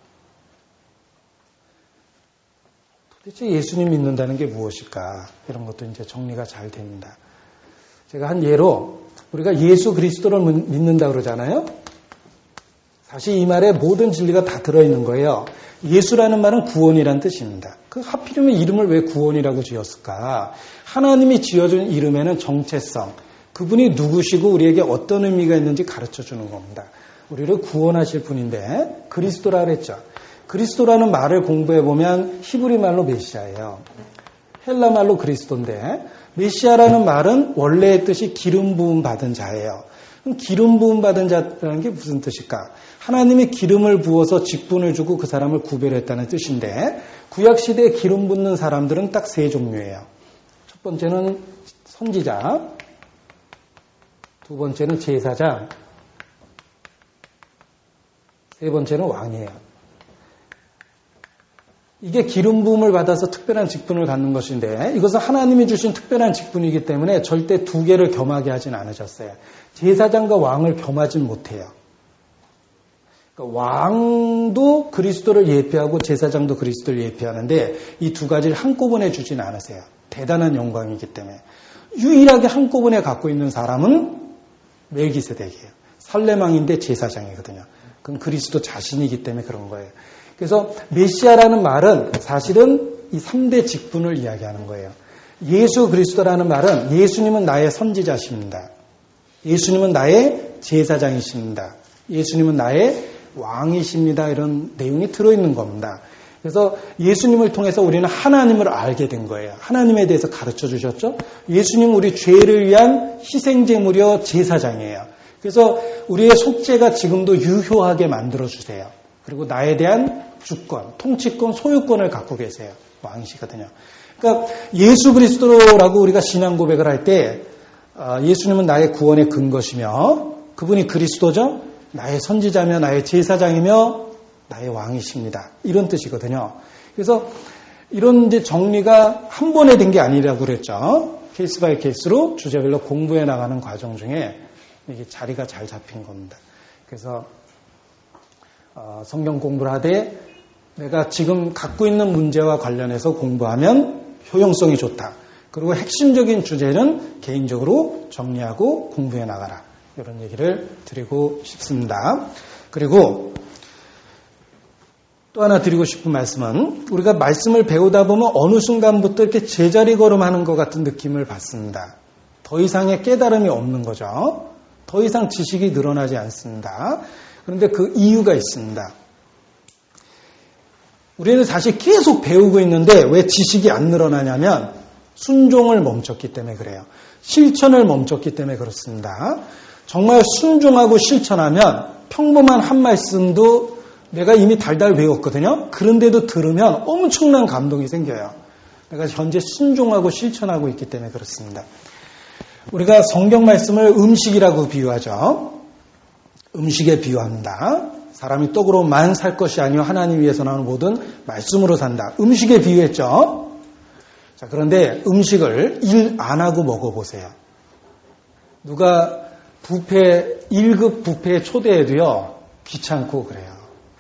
도대체 예수님 믿는다는 게 무엇일까? 이런 것도 이제 정리가 잘 됩니다. 제가 한 예로 우리가 예수 그리스도를 믿는다 그러잖아요. 사실 이 말에 모든 진리가 다 들어있는 거예요. 예수라는 말은 구원이란 뜻입니다. 그 하필이면 이름을 왜 구원이라고 지었을까? 하나님이 지어준 이름에는 정체성, 그분이 누구시고 우리에게 어떤 의미가 있는지 가르쳐 주는 겁니다. 우리를 구원하실 분인데 그리스도라 그랬죠. 그리스도라는 말을 공부해보면 히브리 말로 메시아예요. 헬라 말로 그리스도인데 메시아라는 말은 원래의 뜻이 기름 부음 받은 자예요. 그럼 기름 부음 받은 자라는 게 무슨 뜻일까? 하나님이 기름을 부어서 직분을 주고 그 사람을 구별했다는 뜻인데 구약시대에 기름 붓는 사람들은 딱 세 종류예요. 첫 번째는 선지자, 두 번째는 제사장, 세 번째는 왕이에요. 이게 기름 부음을 받아서 특별한 직분을 갖는 것인데 이것은 하나님이 주신 특별한 직분이기 때문에 절대 두 개를 겸하게 하진 않으셨어요. 제사장과 왕을 겸하진 못해요. 그러니까 왕도 그리스도를 예표하고 제사장도 그리스도를 예표하는데 이 두 가지를 한꺼번에 주진 않으세요. 대단한 영광이기 때문에. 유일하게 한꺼번에 갖고 있는 사람은 멜기세덱이에요. 살렘 왕인데 제사장이거든요. 그건 그리스도 자신이기 때문에 그런 거예요. 그래서 메시아라는 말은 사실은 이 3대 직분을 이야기하는 거예요. 예수 그리스도라는 말은 예수님은 나의 선지자십니다. 예수님은 나의 제사장이십니다. 예수님은 나의 왕이십니다. 이런 내용이 들어있는 겁니다. 그래서 예수님을 통해서 우리는 하나님을 알게 된 거예요. 하나님에 대해서 가르쳐 주셨죠. 예수님은 우리 죄를 위한 희생제물이요 제사장이에요. 그래서 우리의 속죄가 지금도 유효하게 만들어주세요. 그리고 나에 대한 주권, 통치권, 소유권을 갖고 계세요. 왕이시거든요. 그러니까 예수 그리스도라고 우리가 신앙 고백을 할 때 예수님은 나의 구원의 근거시며 그분이 그리스도죠. 나의 선지자며 나의 제사장이며 나의 왕이십니다. 이런 뜻이거든요. 그래서 이런 이제 정리가 한 번에 된 게 아니라고 그랬죠. 케이스 바이 케이스로 주제별로 공부해 나가는 과정 중에 이게 자리가 잘 잡힌 겁니다. 그래서 성경 공부를 하되 내가 지금 갖고 있는 문제와 관련해서 공부하면 효용성이 좋다. 그리고 핵심적인 주제는 개인적으로 정리하고 공부해 나가라. 이런 얘기를 드리고 싶습니다. 그리고 또 하나 드리고 싶은 말씀은 우리가 말씀을 배우다 보면 어느 순간부터 이렇게 제자리 걸음하는 것 같은 느낌을 받습니다. 더 이상의 깨달음이 없는 거죠. 더 이상 지식이 늘어나지 않습니다. 그런데 그 이유가 있습니다. 우리는 사실 계속 배우고 있는데 왜 지식이 안 늘어나냐면 순종을 멈췄기 때문에 그래요. 실천을 멈췄기 때문에 그렇습니다. 정말 순종하고 실천하면 평범한 한 말씀도 내가 이미 달달 외웠거든요. 그런데도 들으면 엄청난 감동이 생겨요. 내가 현재 순종하고 실천하고 있기 때문에 그렇습니다. 우리가 성경 말씀을 음식이라고 비유하죠. 음식에 비유합니다. 사람이 떡으로만 살 것이 아니요 하나님 위해서 나오는 모든 말씀으로 산다. 음식에 비유했죠. 자, 그런데 음식을 일 안 하고 먹어보세요. 누가 1급 뷔페에 초대해도요. 귀찮고 그래요.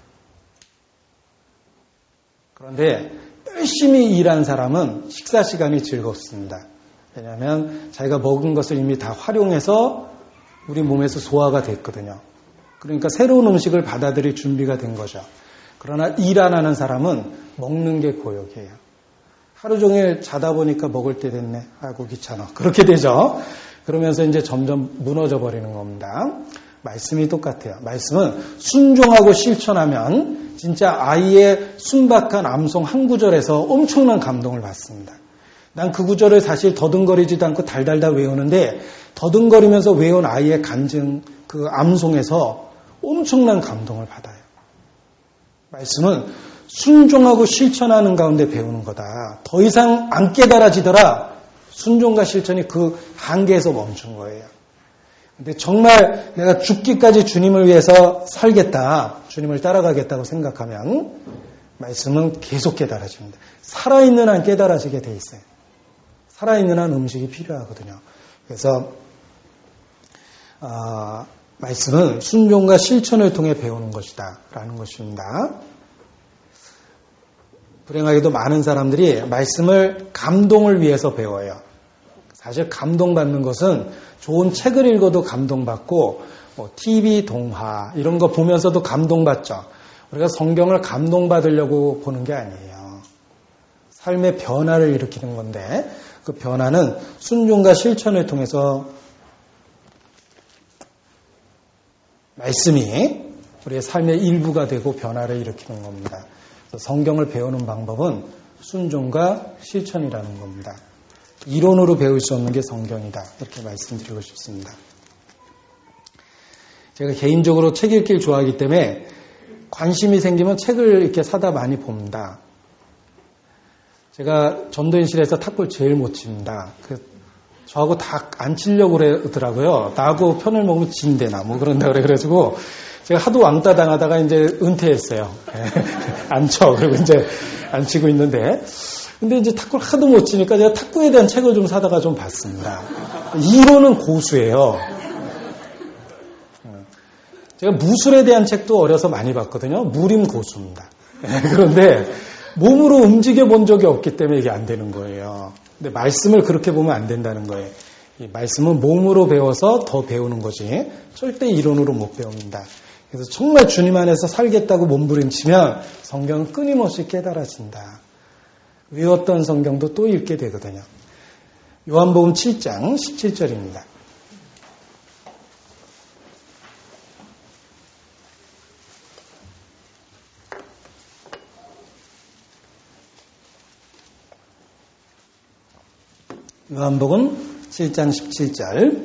그런데 열심히 일한 사람은 식사 시간이 즐겁습니다. 왜냐하면 자기가 먹은 것을 이미 다 활용해서 우리 몸에서 소화가 됐거든요. 그러니까 새로운 음식을 받아들일 준비가 된 거죠. 그러나 일 안 하는 사람은 먹는 게 고역이에요. 하루 종일 자다 보니까 먹을 때 됐네. 아이고 귀찮아. 그렇게 되죠. 그러면서 이제 점점 무너져 버리는 겁니다. 말씀이 똑같아요. 말씀은 순종하고 실천하면 진짜 아이의 순박한 암송 한 구절에서 엄청난 감동을 받습니다. 난 그 구절을 사실 더듬거리지도 않고 달달달 외우는데 더듬거리면서 외운 아이의 간증, 그 암송에서 엄청난 감동을 받아요. 말씀은 순종하고 실천하는 가운데 배우는 거다. 더 이상 안 깨달아지더라. 순종과 실천이 그 한계에서 멈춘 거예요. 근데 정말 내가 죽기까지 주님을 위해서 살겠다. 주님을 따라가겠다고 생각하면 말씀은 계속 깨달아집니다. 살아있는 한 깨달아지게 돼 있어요. 살아있는 한 음식이 필요하거든요. 그래서 말씀은 순종과 실천을 통해 배우는 것이다 라는 것입니다. 불행하게도 많은 사람들이 말씀을 감동을 위해서 배워요. 사실 감동받는 것은 좋은 책을 읽어도 감동받고 TV, 동화 이런 거 보면서도 감동받죠. 우리가 성경을 감동받으려고 보는 게 아니에요. 삶의 변화를 일으키는 건데 그 변화는 순종과 실천을 통해서 말씀이 우리의 삶의 일부가 되고 변화를 일으키는 겁니다. 성경을 배우는 방법은 순종과 실천이라는 겁니다. 이론으로 배울 수 없는 게 성경이다. 이렇게 말씀드리고 싶습니다. 제가 개인적으로 책 읽기를 좋아하기 때문에 관심이 생기면 책을 이렇게 사다 많이 봅니다. 제가 전도연실에서 탁구를 제일 못 칩니다. 저하고 다 안 치려고 그러더라고요. 나하고 편을 먹으면 진대나 뭐 그런다 그래가지고 제가 하도 왕따 당하다가 이제 은퇴했어요. 안 쳐. 그리고 이제 안 치고 있는데. 근데 이제 탁구를 하도 못 치니까 제가 탁구에 대한 책을 좀 사다가 좀 봤습니다. 이론은 고수예요. 제가 무술에 대한 책도 어려서 많이 봤거든요. 무림 고수입니다. 그런데 몸으로 움직여 본 적이 없기 때문에 이게 안 되는 거예요. 근데 말씀을 그렇게 보면 안 된다는 거예요. 이 말씀은 몸으로 배워서 더 배우는 거지 절대 이론으로 못 배웁니다. 그래서 정말 주님 안에서 살겠다고 몸부림치면 성경은 끊임없이 깨달아진다. 외웠던 성경도 또 읽게 되거든요. 요한복음 7장 17절입니다. 요한복음 7장 17절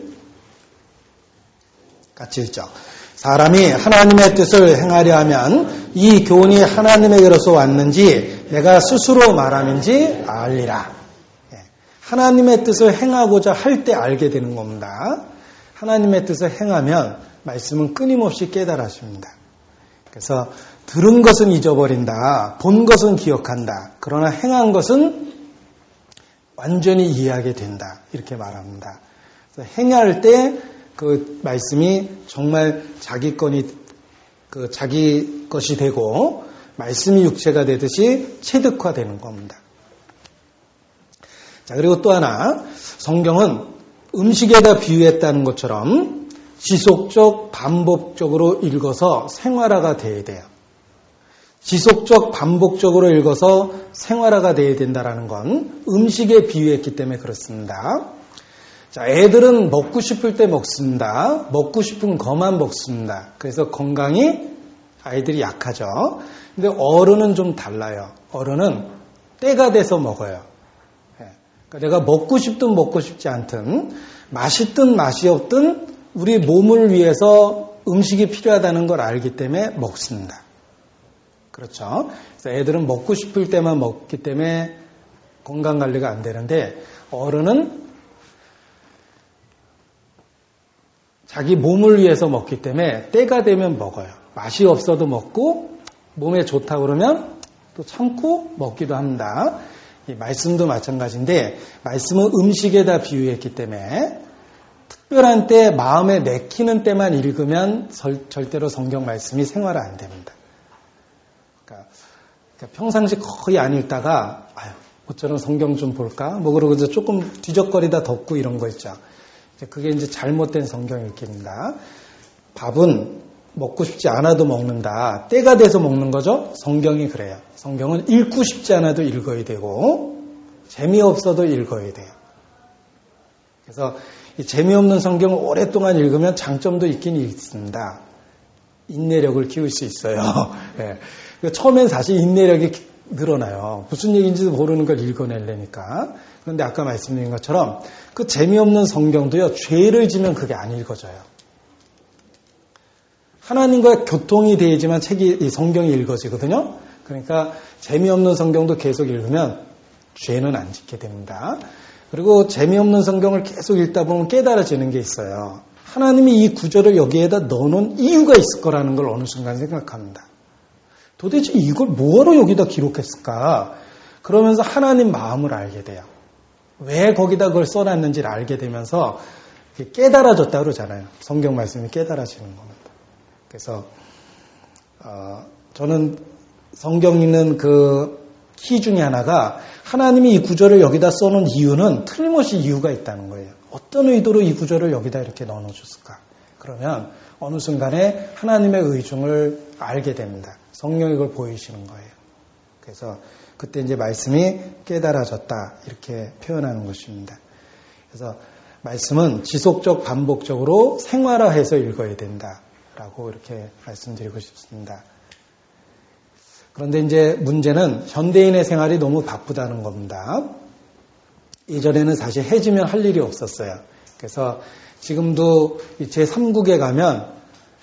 같이 읽죠. 사람이 하나님의 뜻을 행하려 하면 이 교훈이 하나님에게로서 왔는지 내가 스스로 말하는지 알리라. 하나님의 뜻을 행하고자 할 때 알게 되는 겁니다. 하나님의 뜻을 행하면 말씀은 끊임없이 깨달아집니다. 그래서 들은 것은 잊어버린다. 본 것은 기억한다. 그러나 행한 것은 완전히 이해하게 된다. 이렇게 말합니다. 그래서 행할 때 그 말씀이 정말 자기 것이 되고 말씀이 육체가 되듯이 체득화되는 겁니다. 자, 그리고 또 하나 성경은 음식에다 비유했다는 것처럼 지속적 반복적으로 읽어서 생활화가 돼야 돼요. 지속적 반복적으로 읽어서 생활화가 돼야 된다는 건 음식에 비유했기 때문에 그렇습니다. 자, 애들은 먹고 싶을 때 먹습니다. 먹고 싶은 것만 먹습니다. 그래서 건강이 아이들이 약하죠. 근데 어른은 좀 달라요. 어른은 때가 돼서 먹어요. 그러니까 내가 먹고 싶든 먹고 싶지 않든 맛있든 맛이 없든 우리 몸을 위해서 음식이 필요하다는 걸 알기 때문에 먹습니다. 그렇죠. 그래서 애들은 먹고 싶을 때만 먹기 때문에 건강관리가 안 되는데 어른은 자기 몸을 위해서 먹기 때문에 때가 되면 먹어요. 맛이 없어도 먹고 몸에 좋다 그러면 또 참고 먹기도 합니다. 이 말씀도 마찬가지인데 말씀은 음식에다 비유했기 때문에 특별한 때 마음에 내키는 때만 읽으면 절대로 성경 말씀이 생활화 안 됩니다. 그러니까 평상시 거의 안 읽다가 어쩌면 성경 좀 볼까? 뭐 그러고 이제 조금 뒤적거리다 덮고 이런 거 있죠. 그게 이제 잘못된 성경 읽기입니다. 밥은 먹고 싶지 않아도 먹는다. 때가 돼서 먹는 거죠. 성경이 그래요. 성경은 읽고 싶지 않아도 읽어야 되고 재미없어도 읽어야 돼요. 그래서 이 재미없는 성경을 오랫동안 읽으면 장점도 있긴 있습니다. 인내력을 키울 수 있어요. 네. 처음엔 사실 인내력이 늘어나요. 무슨 얘기인지도 모르는 걸 읽어내려니까. 그런데 아까 말씀드린 것처럼 그 재미없는 성경도요. 죄를 지면 그게 안 읽어져요. 하나님과 교통이 되어야지만 이 성경이 읽어지거든요. 그러니까 재미없는 성경도 계속 읽으면 죄는 안 짓게 됩니다. 그리고 재미없는 성경을 계속 읽다 보면 깨달아지는 게 있어요. 하나님이 이 구절을 여기에다 넣어놓은 이유가 있을 거라는 걸 어느 순간 생각합니다. 도대체 이걸 뭐하러 여기다 기록했을까? 그러면서 하나님 마음을 알게 돼요. 왜 거기다 그걸 써놨는지를 알게 되면서 깨달아졌다 그러잖아요. 성경 말씀이 깨달아지는 겁니다. 그래서 저는 성경 읽는 그 키 중에 하나가 하나님이 이 구절을 여기다 써놓은 이유는 틀림없이 이유가 있다는 거예요. 어떤 의도로 이 구절을 여기다 이렇게 넣어주셨을까? 그러면 어느 순간에 하나님의 의중을 알게 됩니다. 성령이 그걸 보이시는 거예요. 그래서 그때 이제 말씀이 깨달아졌다 이렇게 표현하는 것입니다. 그래서 말씀은 지속적 반복적으로 생활화해서 읽어야 된다라고 이렇게 말씀드리고 싶습니다. 그런데 이제 문제는 현대인의 생활이 너무 바쁘다는 겁니다. 예전에는 사실 해지면 할 일이 없었어요. 그래서 지금도 제3국에 가면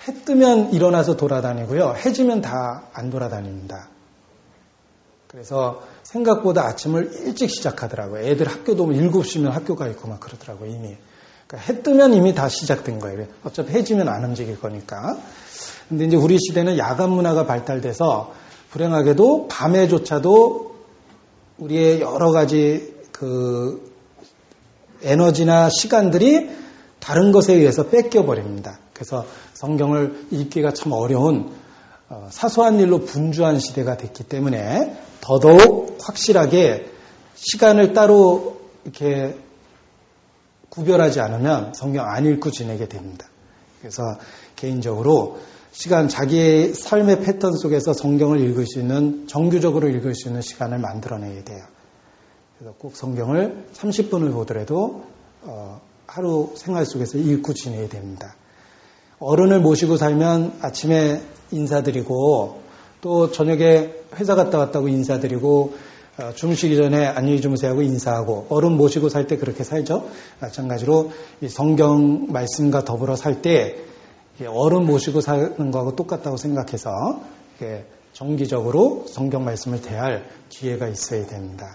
해 뜨면 일어나서 돌아다니고요. 해 지면 다 안 돌아다닙니다. 그래서 생각보다 아침을 일찍 시작하더라고요. 애들 학교도 7시면 학교가 있고 막 그러더라고요, 이미. 그러니까 해 뜨면 이미 다 시작된 거예요. 어차피 해 지면 안 움직일 거니까. 근데 이제 우리 시대는 야간 문화가 발달돼서 불행하게도 밤에조차도 우리의 여러 가지 그 에너지나 시간들이 다른 것에 의해서 뺏겨버립니다. 그래서 성경을 읽기가 참 어려운 사소한 일로 분주한 시대가 됐기 때문에 더더욱 확실하게 시간을 따로 이렇게 구별하지 않으면 성경 안 읽고 지내게 됩니다. 그래서 개인적으로 시간, 자기의 삶의 패턴 속에서 성경을 읽을 수 있는, 정규적으로 읽을 수 있는 시간을 만들어내야 돼요. 그래서 꼭 성경을 30분을 보더라도 하루 생활 속에서 읽고 지내야 됩니다. 어른을 모시고 살면 아침에 인사드리고 또 저녁에 회사 갔다 왔다고 인사드리고 주무시기 전에 안녕히 주무세요 하고 인사하고 어른 모시고 살 때 그렇게 살죠. 마찬가지로 이 성경 말씀과 더불어 살 때 어른 모시고 사는 거하고 똑같다고 생각해서 정기적으로 성경 말씀을 대할 기회가 있어야 됩니다.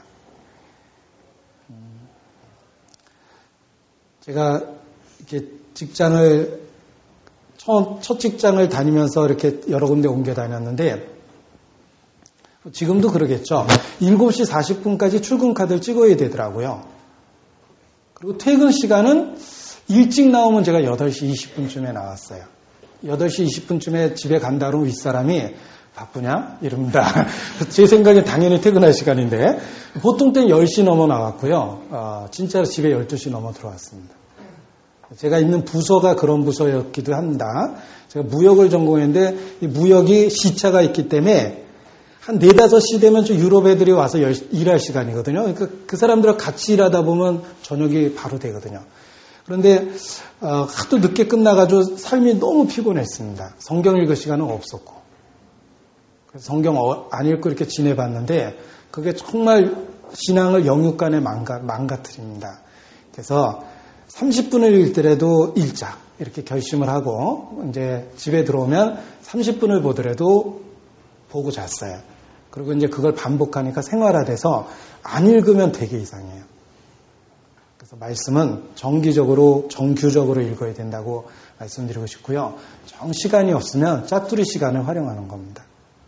제가 이렇게 첫 직장을 다니면서 이렇게 여러 군데 옮겨 다녔는데, 지금도 그러겠죠. 7시 40분까지 출근 카드를 찍어야 되더라고요. 그리고 퇴근 시간은 일찍 나오면 제가 8시 20분쯤에 나왔어요. 8시 20분쯤에 집에 간다 그러면 윗사람이 바쁘냐? 이럽니다. 제 생각엔 당연히 퇴근할 시간인데 보통 때는 10시 넘어 나왔고요. 진짜로 집에 12시 넘어 들어왔습니다. 제가 있는 부서가 그런 부서였기도 합니다. 제가 무역을 전공했는데 이 무역이 시차가 있기 때문에 한 4, 5시 되면 좀 유럽 애들이 와서 일할 시간이거든요. 그러니까 그 사람들과 같이 일하다 보면 저녁이 바로 되거든요. 그런데 하도 늦게 끝나가지고 삶이 너무 피곤했습니다. 성경 읽을 시간은 없었고. 그래서 성경 안 읽고 이렇게 지내봤는데 그게 정말 신앙을 영육간에 망가뜨립니다. 그래서 30분을 읽더라도 읽자 이렇게 결심을 하고 이제 집에 들어오면 30분을 보더라도 보고 잤어요. 그리고 이제 그걸 반복하니까 생활화돼서 안 읽으면 되게 이상해요. 그래서 말씀은 정기적으로 정규적으로 읽어야 된다고 말씀드리고 싶고요. 시간이 없으면 짜투리 시간을 활용하는 겁니다.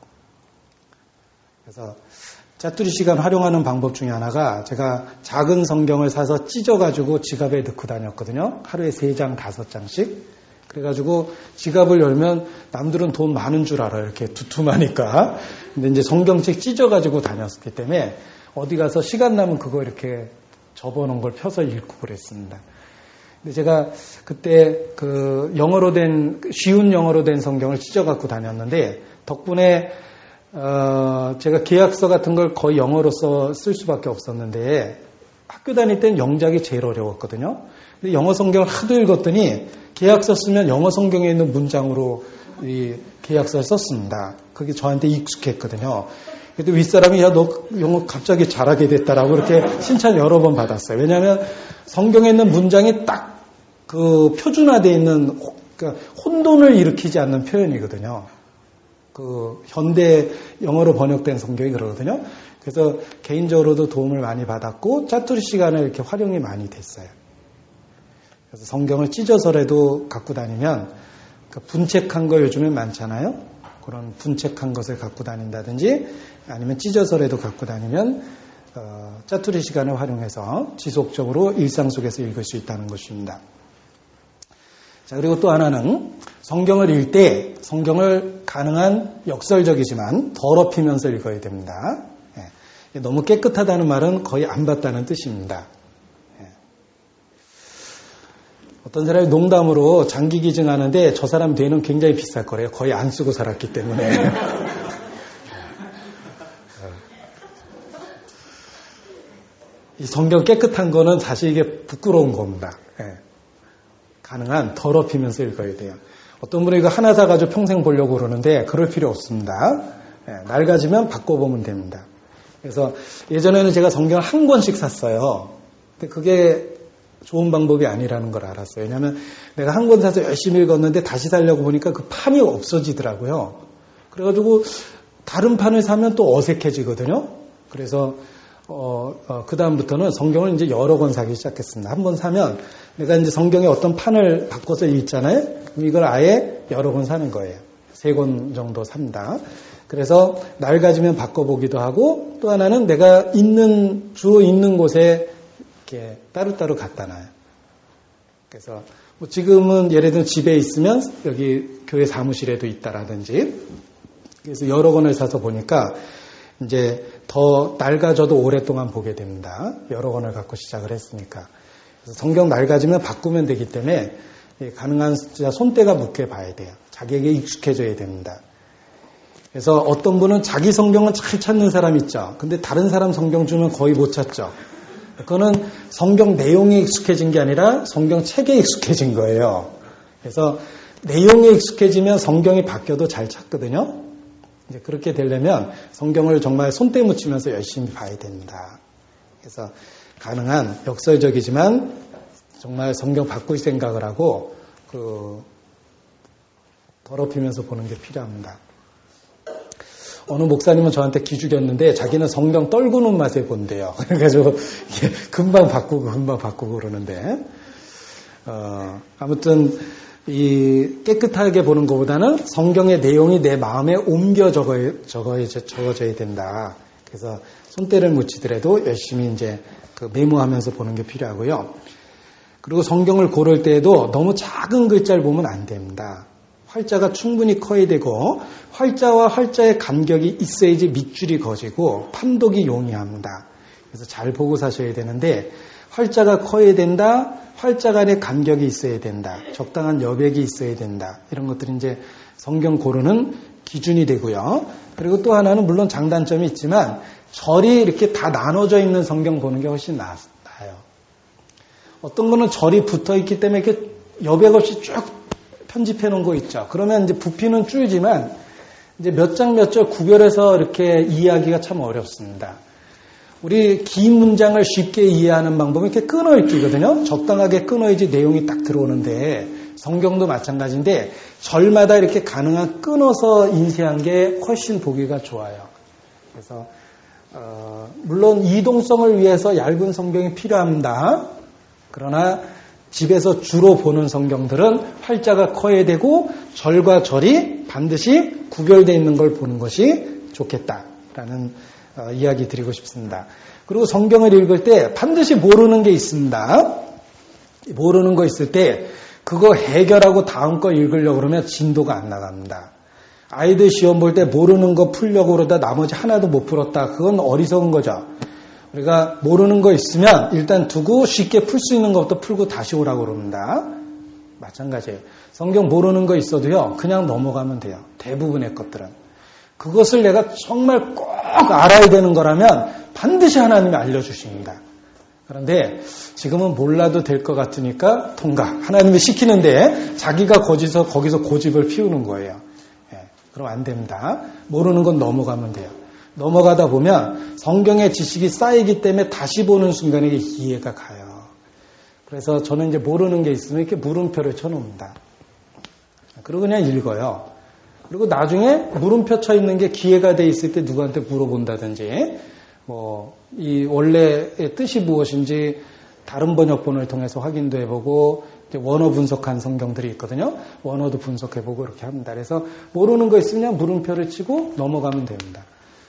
그래서 짜투리 시간 활용하는 방법 중에 하나가 제가 작은 성경을 사서 찢어가지고 지갑에 넣고 다녔거든요. 하루에 3장, 5장씩. 그래가지고 지갑을 열면 남들은 돈 많은 줄 알아요. 이렇게 두툼하니까. 근데 이제 성경책 찢어가지고 다녔기 때문에 어디 가서 시간 나면 그거 이렇게 접어놓은 걸 펴서 읽고 그랬습니다. 근데 제가 그때 그 쉬운 영어로 된 성경을 찢어갖고 다녔는데 덕분에 제가 계약서 같은 걸 거의 영어로 쓸 수밖에 없었는데 학교 다닐 땐 영작이 제일 어려웠거든요. 근데 영어 성경을 하도 읽었더니 계약서 쓰면 영어 성경에 있는 문장으로 이 계약서를 썼습니다. 그게 저한테 익숙했거든요. 근데 윗사람이 야, 너 영어 갑자기 잘하게 됐다라고 이렇게 칭찬 여러 번 받았어요. 왜냐하면 성경에 있는 문장이 딱 그 표준화되어 있는 그러니까 혼돈을 일으키지 않는 표현이거든요. 그 현대 영어로 번역된 성경이 그러거든요. 그래서 개인적으로도 도움을 많이 받았고 짜투리 시간을 이렇게 활용이 많이 됐어요. 그래서 성경을 찢어서라도 갖고 다니면 분책한 거 요즘에 많잖아요. 그런 분책한 것을 갖고 다닌다든지 아니면 찢어서라도 갖고 다니면 짜투리 시간을 활용해서 지속적으로 일상 속에서 읽을 수 있다는 것입니다. 자, 그리고 또 하나는 성경을 읽을 때 성경을 가능한 역설적이지만 더럽히면서 읽어야 됩니다. 예. 너무 깨끗하다는 말은 거의 안 봤다는 뜻입니다. 예. 어떤 사람이 농담으로 장기 기증하는데 저 사람 뇌는 굉장히 비쌀 거래요. 거의 안 쓰고 살았기 때문에. 이 성경 깨끗한 거는 사실 이게 부끄러운 겁니다. 예. 가능한 더럽히면서 읽어야 돼요. 어떤 분은 이거 하나 사가지고 평생 보려고 그러는데 그럴 필요 없습니다. 낡아지면 바꿔보면 됩니다. 그래서 예전에는 제가 성경을 한 권씩 샀어요. 근데 그게 좋은 방법이 아니라는 걸 알았어요. 왜냐하면 내가 한 권 사서 열심히 읽었는데 다시 사려고 보니까 그 판이 없어지더라고요. 그래가지고 다른 판을 사면 또 어색해지거든요. 그래서 그 다음부터는 성경을 이제 여러 권 사기 시작했습니다. 한 번 사면 내가 이제 성경의 어떤 판을 바꿔서 읽잖아요. 그럼 이걸 아예 여러 권 사는 거예요. 3권 정도 삽니다. 그래서 낡아지면 바꿔보기도 하고, 또 하나는 내가 주로 있는 곳에 이렇게 따로따로 갖다 놔요. 그래서 뭐 지금은 예를 들어 집에 있으면 여기 교회 사무실에도 있다라든지, 그래서 여러 권을 사서 보니까 이제 더 낡아져도 오랫동안 보게 됩니다. 여러 권을 갖고 시작을 했으니까. 그래서 성경 낡아지면 바꾸면 되기 때문에 가능한 진짜 손때가 묻게 봐야 돼요. 자기에게 익숙해져야 됩니다. 그래서 어떤 분은 자기 성경은 잘 찾는 사람 있죠. 근데 다른 사람 성경 주면 거의 못 찾죠. 그거는 성경 내용에 익숙해진 게 아니라 성경 책에 익숙해진 거예요. 그래서 내용에 익숙해지면 성경이 바뀌어도 잘 찾거든요. 이제 그렇게 되려면 성경을 정말 손때 묻히면서 열심히 봐야 됩니다. 그래서 가능한 역설적이지만 정말 성경 바꿀 생각을 하고 더럽히면서 보는 게 필요합니다. 어느 목사님은 저한테 기죽였는데 자기는 성경 떨구는 맛에 본대요. 그래가지고 금방 바꾸고 그러는데 아무튼 이 깨끗하게 보는 것보다는 성경의 내용이 내 마음에 옮겨 적어져야 된다. 그래서 손때를 묻히더라도 열심히 이제 메모하면서 보는 게 필요하고요. 그리고 성경을 고를 때에도 너무 작은 글자를 보면 안 됩니다. 활자가 충분히 커야 되고 활자와 활자의 간격이 있어야지 밑줄이 거지고 판독이 용이합니다. 그래서 잘 보고 사셔야 되는데 활자가 커야 된다. 활자 간의 간격이 있어야 된다. 적당한 여백이 있어야 된다. 이런 것들이 이제 성경 고르는 기준이 되고요. 그리고 또 하나는 물론 장단점이 있지만 절이 이렇게 다 나눠져 있는 성경 보는 게 훨씬 나아요. 어떤 거는 절이 붙어 있기 때문에 이렇게 여백 없이 쭉 편집해 놓은 거 있죠. 그러면 이제 부피는 줄지만 이제 몇 장 몇 절 구별해서 이렇게 이해하기가 참 어렵습니다. 우리 긴 문장을 쉽게 이해하는 방법은 이렇게 끊어읽기거든요. 적당하게 끊어야지 내용이 딱 들어오는데 성경도 마찬가지인데 절마다 이렇게 가능한 끊어서 인쇄한 게 훨씬 보기가 좋아요. 그래서 물론 이동성을 위해서 얇은 성경이 필요합니다. 그러나 집에서 주로 보는 성경들은 활자가 커야 되고 절과 절이 반드시 구별되어 있는 걸 보는 것이 좋겠다라는 이야기 드리고 싶습니다. 그리고 성경을 읽을 때 반드시 모르는 게 있습니다. 모르는 거 있을 때 그거 해결하고 다음 거 읽으려고 그러면 진도가 안 나갑니다. 아이들 시험 볼 때 모르는 거 풀려고 그러다 나머지 하나도 못 풀었다. 그건 어리석은 거죠. 우리가 모르는 거 있으면 일단 두고 쉽게 풀 수 있는 것부터 풀고 다시 오라고 그럽니다. 마찬가지예요. 성경 모르는 거 있어도요. 그냥 넘어가면 돼요. 대부분의 것들은. 그것을 내가 정말 꼭 알아야 되는 거라면 반드시 하나님이 알려주십니다. 그런데 지금은 몰라도 될 것 같으니까 통과. 하나님이 시키는데 자기가 거기서 고집을 피우는 거예요. 그럼 안 됩니다. 모르는 건 넘어가면 돼요. 넘어가다 보면 성경의 지식이 쌓이기 때문에 다시 보는 순간에 이해가 가요. 그래서 저는 이제 모르는 게 있으면 이렇게 물음표를 쳐놓습니다. 그리고 그냥 읽어요. 그리고 나중에 물음표 쳐 있는 게 기회가 돼 있을 때 누구한테 물어본다든지, 이 원래의 뜻이 무엇인지 다른 번역본을 통해서 확인도 해보고, 원어 분석한 성경들이 있거든요. 원어도 분석해보고 이렇게 합니다. 그래서 모르는 거 있으면 물음표를 치고 넘어가면 됩니다.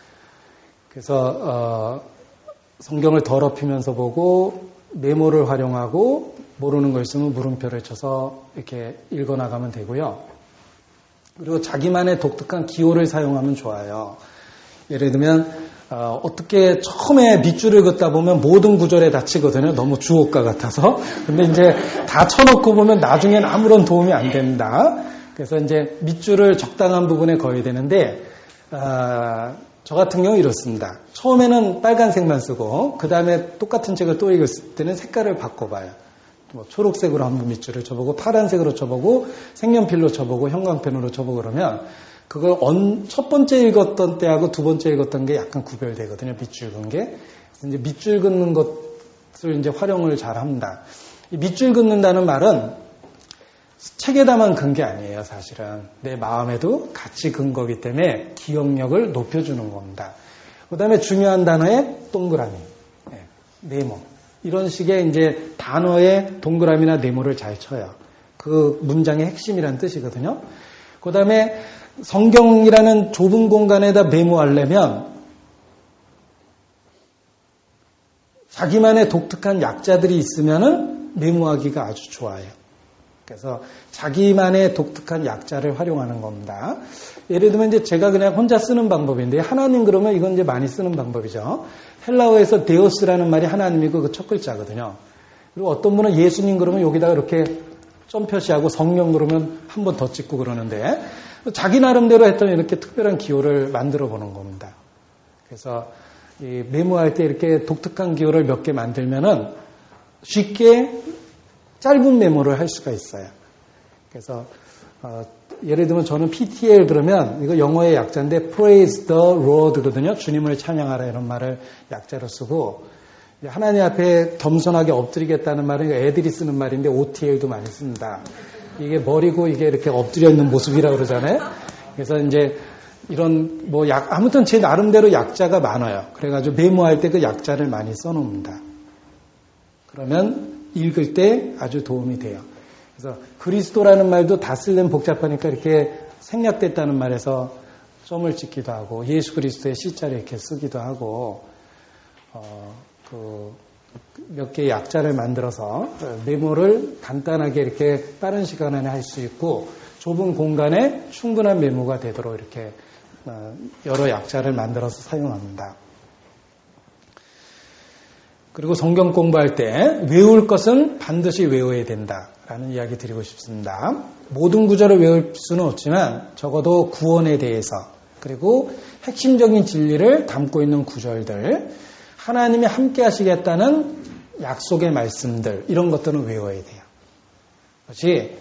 그래서 성경을 더럽히면서 보고 메모를 활용하고 모르는 거 있으면 물음표를 쳐서 이렇게 읽어나가면 되고요. 그리고 자기만의 독특한 기호를 사용하면 좋아요. 예를 들면 어떻게 처음에 밑줄을 긋다 보면 모든 구절에 다 치거든요. 너무 주옥가 같아서. 근데 이제 다 쳐놓고 보면 나중엔 아무런 도움이 안 됩니다. 그래서 이제 밑줄을 적당한 부분에 그어야 되는데 저 같은 경우 이렇습니다. 처음에는 빨간색만 쓰고 그 다음에 똑같은 책을 또 읽을 때는 색깔을 바꿔봐요. 초록색으로 한번 밑줄을 쳐보고 파란색으로 쳐보고 색연필로 쳐보고 형광펜으로 쳐보고 그러면 그걸 첫 번째 읽었던 때하고 두 번째 읽었던 게 약간 구별되거든요. 밑줄 긋는 게. 이제 밑줄 긋는 것을 이제 활용을 잘 합니다. 밑줄 긋는다는 말은 책에다만 근 게 아니에요, 사실은. 내 마음에도 같이 근 거기 때문에 기억력을 높여주는 겁니다. 그 다음에 중요한 단어에 동그라미, 네모. 이런 식의 이제 단어에 동그라미나 네모를 잘 쳐요. 그 문장의 핵심이라는 뜻이거든요. 그 다음에 성경이라는 좁은 공간에다 메모하려면 자기만의 독특한 약자들이 있으면은 메모하기가 아주 좋아요. 그래서 자기만의 독특한 약자를 활용하는 겁니다. 예를 들면 이제 제가 그냥 혼자 쓰는 방법인데 하나님 그러면 이건 이제 많이 쓰는 방법이죠. 헬라어에서 데오스라는 말이 하나님이고 그 첫 글자거든요. 그리고 어떤 분은 예수님 그러면 여기다가 이렇게 점 표시하고 성령 그러면 한 번 더 찍고 그러는데 자기 나름대로 했던 이렇게 특별한 기호를 만들어 보는 겁니다. 그래서 이 메모할 때 이렇게 독특한 기호를 몇 개 만들면은 쉽게 짧은 메모를 할 수가 있어요. 그래서 예를 들면 저는 PTL 그러면 이거 영어의 약자인데 Praise the Lord거든요. 주님을 찬양하라 이런 말을 약자로 쓰고 하나님 앞에 겸손하게 엎드리겠다는 말은 애들이 쓰는 말인데 OTL도 많이 씁니다. 이게 머리고 이게 이렇게 엎드려 있는 모습이라고 그러잖아요. 그래서 이제 이런 아무튼 제 나름대로 약자가 많아요. 그래가지고 메모할 때 그 약자를 많이 써놓습니다. 그러면 읽을 때 아주 도움이 돼요. 그래서 그리스도라는 말도 다 쓰려면 복잡하니까 이렇게 생략됐다는 말에서 점을 찍기도 하고 예수 그리스도의 C자를 이렇게 쓰기도 하고 몇 개의 약자를 만들어서 메모를 간단하게 이렇게 빠른 시간 안에 할 수 있고 좁은 공간에 충분한 메모가 되도록 이렇게 여러 약자를 만들어서 사용합니다. 그리고 성경 공부할 때 외울 것은 반드시 외워야 된다라는 이야기 드리고 싶습니다. 모든 구절을 외울 수는 없지만 적어도 구원에 대해서 그리고 핵심적인 진리를 담고 있는 구절들, 하나님이 함께 하시겠다는 약속의 말씀들 이런 것들은 외워야 돼요. 그렇지?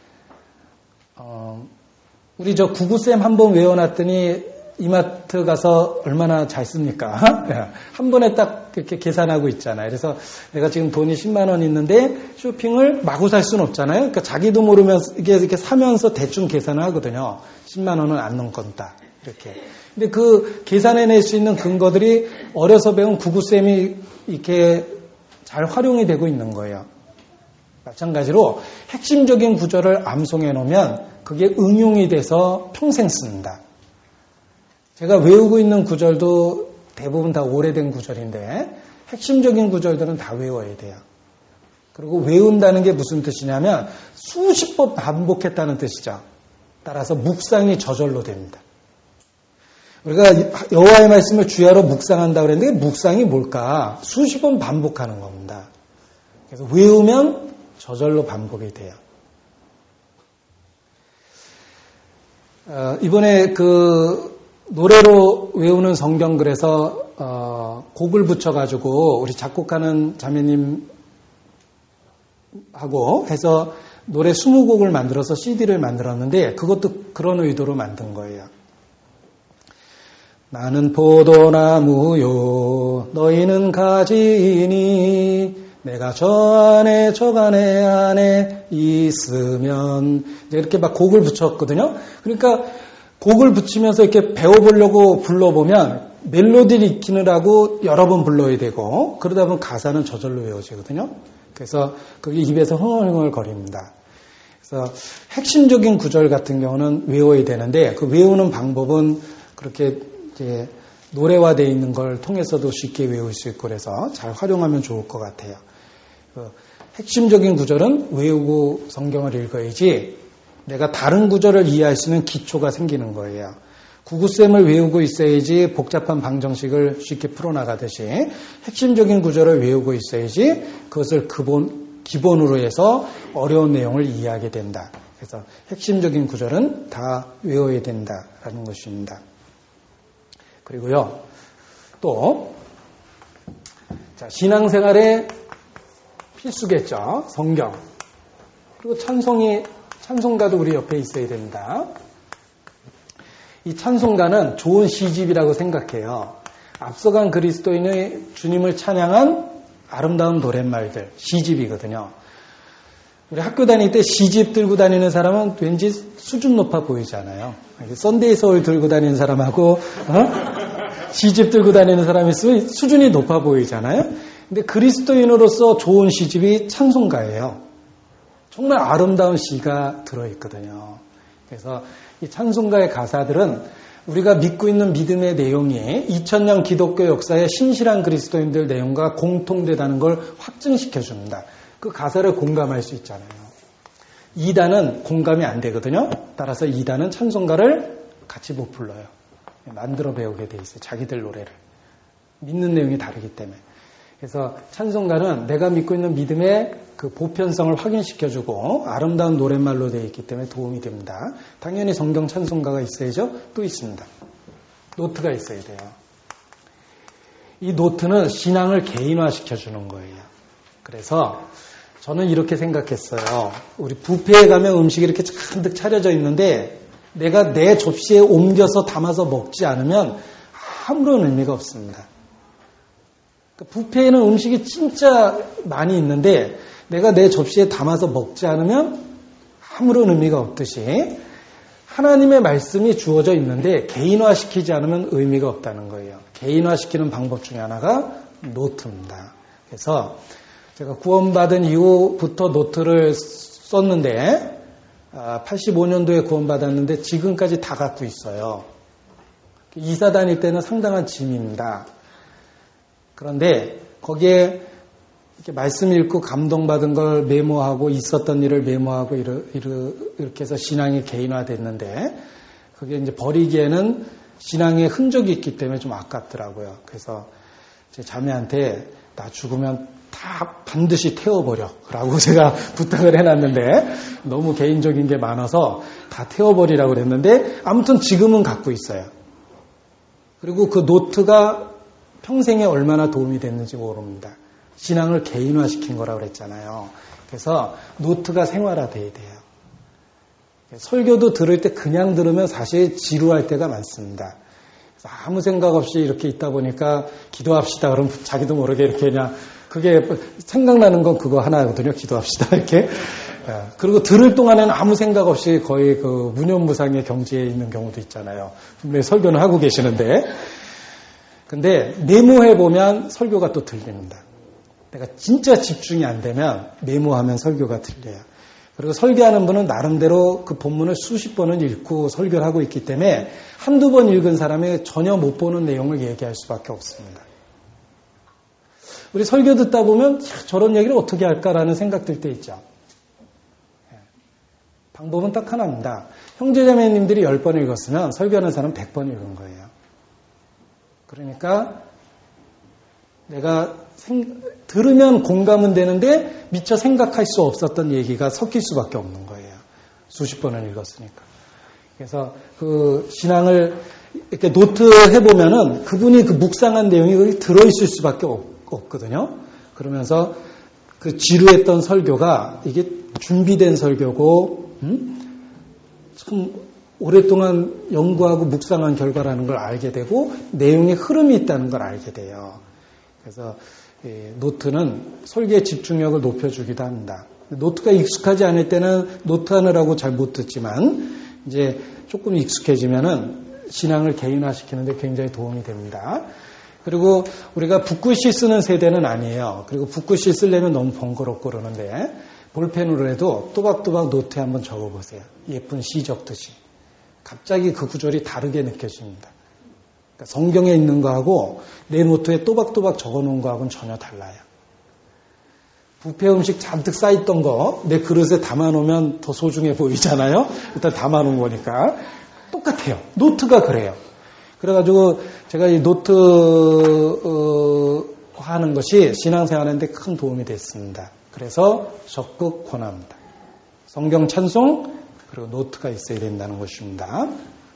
우리 저 구구쌤 한번 외워놨더니 이마트 가서 얼마나 잘 씁니까? 한 번에 딱 이렇게 계산하고 있잖아요. 그래서 내가 지금 돈이 10만 원 있는데 쇼핑을 마구 살 수는 없잖아요. 그러니까 자기도 모르면서 이렇게 사면서 대충 계산을 하거든요. 10만 원은 안 넘건다. 이렇게. 근데 그 계산해낼 수 있는 근거들이 어려서 배운 구구쌤이 이렇게 잘 활용이 되고 있는 거예요. 마찬가지로 핵심적인 구절을 암송해 놓으면 그게 응용이 돼서 평생 씁니다. 제가 외우고 있는 구절도 대부분 다 오래된 구절인데 핵심적인 구절들은 다 외워야 돼요. 그리고 외운다는 게 무슨 뜻이냐면 수십 번 반복했다는 뜻이죠. 따라서 묵상이 저절로 됩니다. 우리가 여호와의 말씀을 주야로 묵상한다고 그랬는데 묵상이 뭘까? 수십 번 반복하는 겁니다. 그래서 외우면 저절로 반복이 돼요. 이번에 노래로 외우는 성경 그래서 곡을 붙여가지고 우리 작곡하는 자매님하고 해서 노래 20곡을 만들어서 CD를 만들었는데 그것도 그런 의도로 만든 거예요. 나는 포도나무요 너희는 가지니 내가 저 안에 저간의 안에 있으면 이렇게 막 곡을 붙였거든요. 그러니까 곡을 붙이면서 이렇게 배워보려고 불러보면 멜로디를 익히느라고 여러 번 불러야 되고 그러다 보면 가사는 저절로 외워지거든요. 그래서 그게 입에서 흥얼흥얼 거립니다. 그래서 핵심적인 구절 같은 경우는 외워야 되는데 그 외우는 방법은 그렇게 이제 노래화되어 있는 걸 통해서도 쉽게 외울 수 있고 그래서 잘 활용하면 좋을 것 같아요. 핵심적인 구절은 외우고 성경을 읽어야지 내가 다른 구절을 이해할 수 있는 기초가 생기는 거예요. 구구쌤을 외우고 있어야지 복잡한 방정식을 쉽게 풀어나가듯이 핵심적인 구절을 외우고 있어야지 그것을 기본으로 해서 어려운 내용을 이해하게 된다. 그래서 핵심적인 구절은 다 외워야 된다라는 것입니다. 그리고요, 또, 신앙생활의 필수겠죠. 성경. 그리고 찬송가도 우리 옆에 있어야 됩니다. 이 찬송가는 좋은 시집이라고 생각해요. 앞서간 그리스도인의 주님을 찬양한 아름다운 노랫말들, 시집이거든요. 우리 학교 다닐 때 시집 들고 다니는 사람은 왠지 수준 높아 보이잖아요. 썬데이 서울 들고 다니는 사람하고 시집 들고 다니는 사람이 수준이 높아 보이잖아요. 근데 그리스도인으로서 좋은 시집이 찬송가예요. 정말 아름다운 시가 들어있거든요. 그래서 이 찬송가의 가사들은 우리가 믿고 있는 믿음의 내용이 2000년 기독교 역사의 신실한 그리스도인들 내용과 공통되다는 걸 확증시켜 줍니다. 그 가사를 공감할 수 있잖아요. 2단은 공감이 안 되거든요. 따라서 2단은 찬송가를 같이 못 불러요. 만들어 배우게 돼 있어요. 자기들 노래를. 믿는 내용이 다르기 때문에. 그래서 찬송가는 내가 믿고 있는 믿음의 그 보편성을 확인시켜주고 아름다운 노랫말로 되어 있기 때문에 도움이 됩니다. 당연히 성경 찬송가가 있어야죠. 또 있습니다. 노트가 있어야 돼요. 이 노트는 신앙을 개인화시켜주는 거예요. 그래서 저는 이렇게 생각했어요. 우리 뷔페에 가면 음식이 이렇게 잔뜩 차려져 있는데 내가 내 접시에 옮겨서 담아서 먹지 않으면 아무런 의미가 없습니다. 뷔페에는 음식이 진짜 많이 있는데 내가 내 접시에 담아서 먹지 않으면 아무런 의미가 없듯이 하나님의 말씀이 주어져 있는데 개인화시키지 않으면 의미가 없다는 거예요. 개인화시키는 방법 중에 하나가 노트입니다. 그래서 제가 구원받은 이후부터 노트를 썼는데 85년도에 구원받았는데 지금까지 다 갖고 있어요. 이사 다닐 때는 상당한 짐입니다. 그런데 거기에 이렇게 말씀 읽고 감동받은 걸 메모하고 있었던 일을 메모하고 이렇게 해서 신앙이 개인화됐는데 그게 이제 버리기에는 신앙의 흔적이 있기 때문에 좀 아깝더라고요. 그래서 제 자매한테 나 죽으면 다 반드시 태워버려 라고 제가 부탁을 해놨는데 너무 개인적인 게 많아서 다 태워버리라고 그랬는데 아무튼 지금은 갖고 있어요. 그리고 그 노트가 평생에 얼마나 도움이 됐는지 모릅니다. 신앙을 개인화시킨 거라고 그랬잖아요. 그래서 노트가 생활화돼야 돼요. 설교도 들을 때 그냥 들으면 사실 지루할 때가 많습니다. 그래서 아무 생각 없이 이렇게 있다 보니까 기도합시다. 그러면 자기도 모르게 이렇게 그냥 그게 생각나는 건 그거 하나거든요. 기도합시다. 이렇게. 그리고 들을 동안에는 아무 생각 없이 거의 그 무념무상의 경지에 있는 경우도 있잖아요. 분명히 설교는 하고 계시는데. 근데 메모해보면 설교가 또 들립니다. 내가 진짜 집중이 안 되면 메모하면 설교가 들려요. 그리고 설교하는 분은 나름대로 그 본문을 수십 번은 읽고 설교를 하고 있기 때문에 한두 번 읽은 사람이 전혀 못 보는 내용을 얘기할 수밖에 없습니다. 우리 설교 듣다 보면 저런 얘기를 어떻게 할까라는 생각 들 때 있죠. 방법은 딱 하나입니다. 형제자매님들이 10번 읽었으면 설교하는 사람은 100번 읽은 거예요. 그러니까 내가 들으면 공감은 되는데 미처 생각할 수 없었던 얘기가 섞일 수밖에 없는 거예요. 수십 번을 읽었으니까. 그래서 그 신앙을 이렇게 노트 해보면은 그분이 그 묵상한 내용이 거기 들어있을 수밖에 없거든요. 그러면서 그 지루했던 설교가 이게 준비된 설교고, 참 오랫동안 연구하고 묵상한 결과라는 걸 알게 되고 내용의 흐름이 있다는 걸 알게 돼요. 그래서 노트는 설교의 집중력을 높여주기도 합니다. 노트가 익숙하지 않을 때는 노트 하느라고 잘 못 듣지만 이제 조금 익숙해지면은 신앙을 개인화시키는데 굉장히 도움이 됩니다. 그리고 우리가 붓글씨 쓰는 세대는 아니에요. 그리고 붓글씨 쓰려면 너무 번거롭고 그러는데 볼펜으로 해도 또박또박 노트에 한번 적어보세요. 예쁜 시 적듯이. 갑자기 그 구절이 다르게 느껴집니다. 그러니까 성경에 있는 거하고 내 노트에 또박또박 적어놓은 거하고는 전혀 달라요. 뷔페 음식 잔뜩 쌓였던 거 내 그릇에 담아놓으면 더 소중해 보이잖아요. 일단 담아놓은 거니까. 똑같아요. 노트가 그래요. 그래가지고 제가 이 노트 하는 것이 신앙생활하는데 큰 도움이 됐습니다. 그래서 적극 권합니다. 성경 찬송 그리고 노트가 있어야 된다는 것입니다.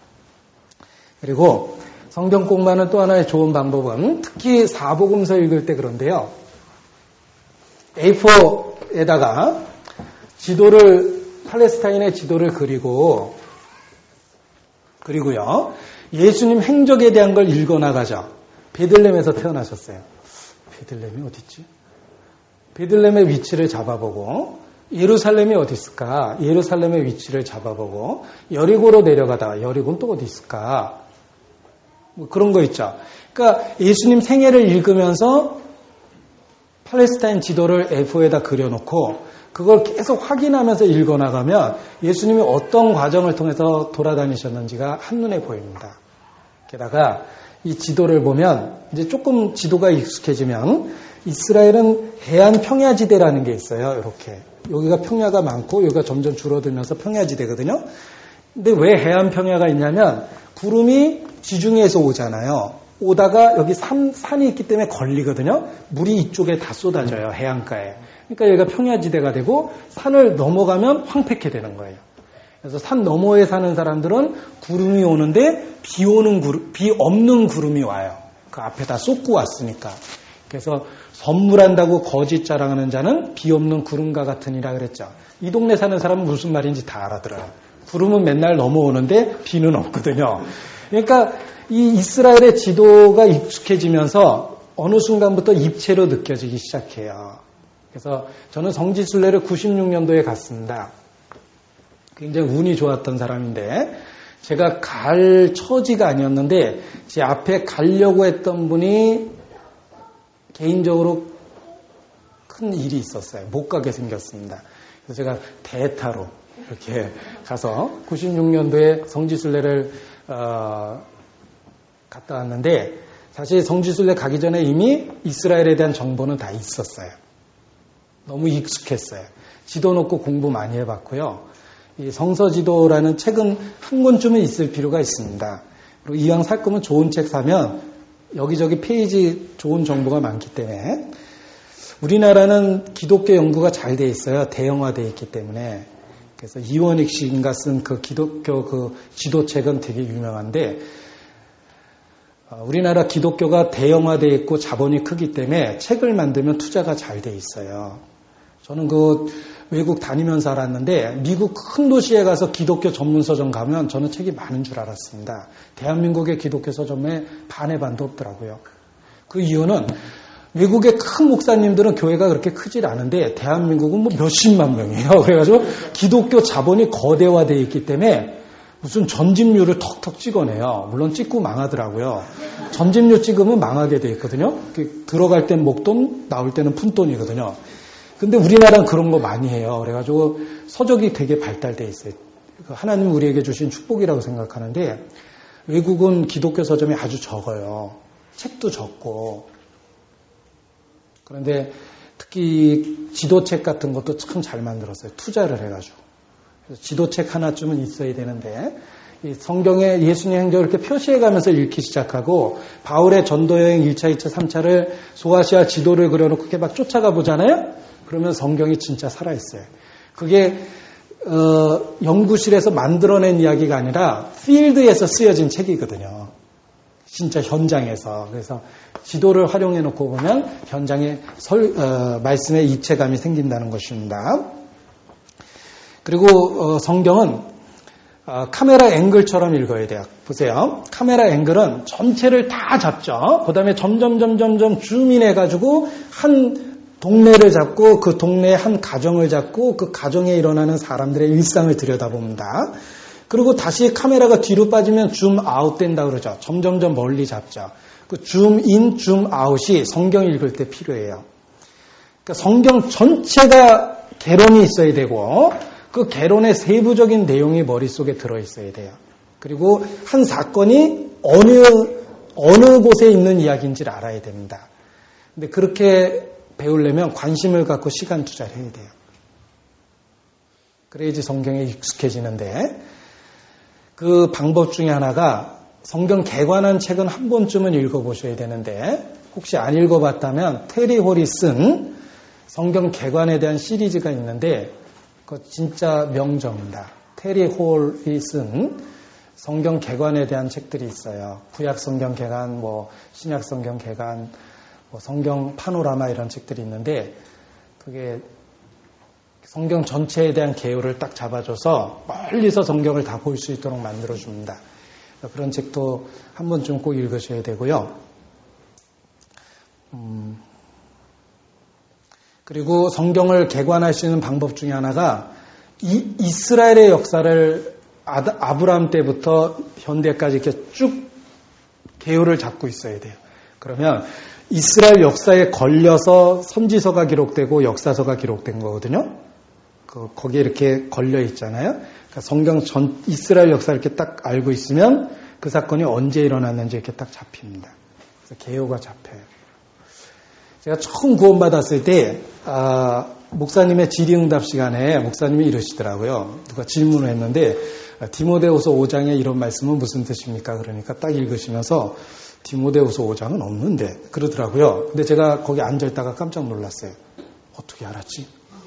그리고 성경 공부하는 또 하나의 좋은 방법은 특히 사복음서 읽을 때 그런데요. A4에다가 팔레스타인의 지도를 그리고요. 예수님 행적에 대한 걸 읽어나가죠. 베들레헴에서 태어나셨어요. 베들레헴이 어딨지? 베들레헴의 위치를 잡아보고 예루살렘이 어디 있을까? 예루살렘의 위치를 잡아보고 여리고로 내려가다가 여리고는 또 어디 있을까? 뭐 그런 거 있죠. 그러니까 예수님 생애를 읽으면서 팔레스타인 지도를 A4에다 그려놓고 그걸 계속 확인하면서 읽어나가면 예수님이 어떤 과정을 통해서 돌아다니셨는지가 한눈에 보입니다. 게다가 이 지도를 보면 이제 조금 지도가 익숙해지면 이스라엘은 해안 평야지대라는 게 있어요. 이렇게 여기가 평야가 많고 여기가 점점 줄어들면서 평야지대거든요. 근데 왜 해안 평야가 있냐면 구름이 지중해에서 오잖아요. 오다가 여기 산이 있기 때문에 걸리거든요. 물이 이쪽에 다 쏟아져요. 해안가에. 그러니까 여기가 평야지대가 되고 산을 넘어가면 황폐케 되는 거예요. 그래서 산 너머에 사는 사람들은 구름이 오는데 비 없는 구름이 와요. 그 앞에 다 쏟고 왔으니까. 그래서 선물한다고 거짓 자랑하는 자는 비 없는 구름과 같으니라 그랬죠. 이 동네 사는 사람은 무슨 말인지 다 알아들어요. 구름은 맨날 넘어오는데 비는 없거든요. 그러니까 이 이스라엘의 지도가 익숙해지면서 어느 순간부터 입체로 느껴지기 시작해요. 그래서 저는 성지순례를 96년도에 갔습니다. 굉장히 운이 좋았던 사람인데 제가 갈 처지가 아니었는데 제 앞에 가려고 했던 분이 개인적으로 큰 일이 있었어요. 못 가게 생겼습니다. 그래서 제가 대타로 이렇게 가서 96년도에 성지순례를 갔다 왔는데 사실 성지순례 가기 전에 이미 이스라엘에 대한 정보는 다 있었어요. 너무 익숙했어요. 지도 놓고 공부 많이 해봤고요. 이 성서지도라는 책은 한 권쯤은 있을 필요가 있습니다. 그리고 이왕 살 거면 좋은 책 사면 여기저기 페이지 좋은 정보가 많기 때문에 우리나라는 기독교 연구가 잘 돼 있어요. 대형화되어 있기 때문에. 그래서 이원익 씨인가 쓴 그 기독교 그 지도책은 되게 유명한데 우리나라 기독교가 대형화되어 있고 자본이 크기 때문에 책을 만들면 투자가 잘 돼 있어요. 저는 그 외국 다니면서 알았는데 미국 큰 도시에 가서 기독교 전문 서점 가면 저는 책이 많은 줄 알았습니다. 대한민국의 기독교 서점에 반의 반도 없더라고요. 그 이유는 외국의 큰 목사님들은 교회가 그렇게 크질 않은데 대한민국은 뭐 몇십만 명이에요. 그래가지고 기독교 자본이 거대화되어 있기 때문에 무슨 전집률을 턱턱 찍어내요. 물론 찍고 망하더라고요. 전집률 찍으면 망하게 돼 있거든요. 들어갈 땐 목돈, 나올 때는 푼돈이거든요. 근데 우리나라는 그런 거 많이 해요. 그래가지고 서적이 되게 발달돼 있어요. 하나님 우리에게 주신 축복이라고 생각하는데 외국은 기독교 서점이 아주 적어요. 책도 적고. 그런데 특히 지도책 같은 것도 참 잘 만들었어요. 투자를 해가지고. 그래서 지도책 하나쯤은 있어야 되는데 이 성경에 예수님 행적을 이렇게 표시해가면서 읽기 시작하고 바울의 전도여행 1차, 2차, 3차를 소아시아 지도를 그려놓고 이렇게 막 쫓아가 보잖아요. 그러면 성경이 진짜 살아있어요. 그게 연구실에서 만들어낸 이야기가 아니라 필드에서 쓰여진 책이거든요. 진짜 현장에서. 그래서 지도를 활용해 놓고 보면 현장에 말씀의 입체감이 생긴다는 것입니다. 그리고 성경은 카메라 앵글처럼 읽어야 돼요. 보세요. 카메라 앵글은 전체를 다 잡죠. 그 다음에 점점 줌인해가지고 한 동네를 잡고 그 동네의 한 가정을 잡고 그 가정에 일어나는 사람들의 일상을 들여다봅니다. 그리고 다시 카메라가 뒤로 빠지면 줌 아웃 된다 그러죠. 점점 멀리 잡죠. 그 줌 인, 줌 아웃이 성경 읽을 때 필요해요. 그러니까 성경 전체가 개론이 있어야 되고 그 개론의 세부적인 내용이 머릿속에 들어있어야 돼요. 그리고 한 사건이 어느 곳에 있는 이야기인지를 알아야 됩니다. 근데 그렇게 배우려면 관심을 갖고 시간 투자를 해야 돼요. 그래야지 성경에 익숙해지는데 그 방법 중에 하나가 성경 개관한 책은 한 번쯤은 읽어보셔야 되는데 혹시 안 읽어봤다면 테리 홀이 쓴 성경 개관에 대한 시리즈가 있는데 그거 진짜 명저입니다. 테리 홀이 쓴 성경 개관에 대한 책들이 있어요. 구약 성경 개관, 신약 성경 개관, 성경 파노라마 이런 책들이 있는데 그게 성경 전체에 대한 개요를 딱 잡아줘서 멀리서 성경을 다 볼 수 있도록 만들어줍니다. 그런 책도 한 번쯤 꼭 읽으셔야 되고요. 그리고 성경을 개관할 수 있는 방법 중에 하나가 이스라엘의 역사를 아브라함 때부터 현대까지 이렇게 쭉 개요를 잡고 있어야 돼요. 그러면 이스라엘 역사에 걸려서 선지서가 기록되고 역사서가 기록된 거거든요. 거기에 이렇게 걸려 있잖아요. 그러니까 성경 이스라엘 역사 이렇게 딱 알고 있으면 그 사건이 언제 일어났는지 이렇게 딱 잡힙니다. 그래서 개요가 잡혀요. 제가 처음 구원받았을 때 목사님의 질의응답 시간에 목사님이 이러시더라고요. 누가 질문을 했는데 디모데후서 5장에 이런 말씀은 무슨 뜻입니까? 그러니까 딱 읽으시면서 디모데후서 5장은 없는데 그러더라고요. 근데 제가 거기 앉아있다가 깜짝 놀랐어요. 어떻게 알았지?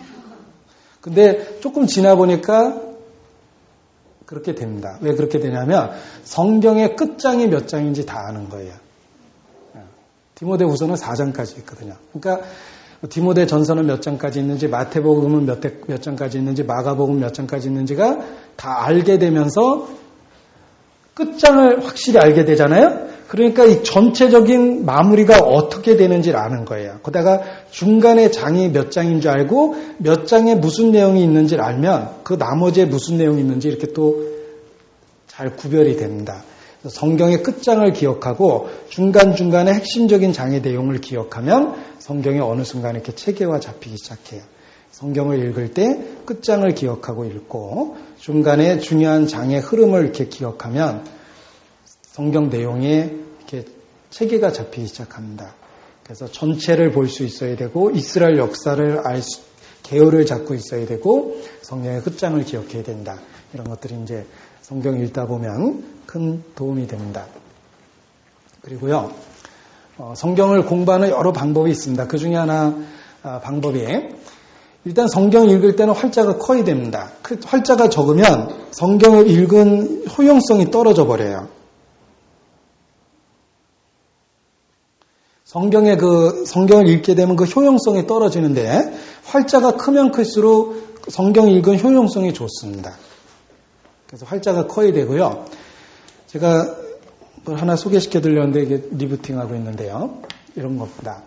근데 조금 지나 보니까 그렇게 됩니다. 왜 그렇게 되냐면 성경의 끝장이 몇 장인지 다 아는 거예요. 디모데후서는 4장까지 있거든요. 그러니까 디모데 전서는 몇 장까지 있는지, 마태복음은 몇 장까지 있는지, 마가복음 몇 장까지 있는지가 다 알게 되면서 끝장을 확실히 알게 되잖아요. 그러니까 이 전체적인 마무리가 어떻게 되는지를 아는 거예요. 거기다가 중간에 장이 몇 장인 줄 알고 몇 장에 무슨 내용이 있는지를 알면 그 나머지에 무슨 내용이 있는지 이렇게 또 잘 구별이 됩니다. 성경의 끝장을 기억하고 중간중간에 핵심적인 장의 내용을 기억하면 성경이 어느 순간 이렇게 체계화 잡히기 시작해요. 성경을 읽을 때 끝장을 기억하고 읽고 중간에 중요한 장의 흐름을 이렇게 기억하면 성경 내용에 이렇게 체계가 잡히기 시작합니다. 그래서 전체를 볼 수 있어야 되고 이스라엘 역사를 개요를 잡고 있어야 되고 성경의 끝장을 기억해야 된다. 이런 것들이 이제 성경 읽다 보면 큰 도움이 됩니다. 그리고요, 성경을 공부하는 여러 방법이 있습니다. 그 중에 하나 방법이 일단 성경 읽을 때는 활자가 커야 됩니다. 그 활자가 적으면 성경을 읽은 효용성이 떨어져 버려요. 성경을 읽게 되면 그 효용성이 떨어지는데 활자가 크면 클수록 성경 읽은 효용성이 좋습니다. 그래서 활자가 커야 되고요. 제가 뭘 하나 소개시켜 드렸는데 이게 리부팅하고 있는데요. 이런 겁니다.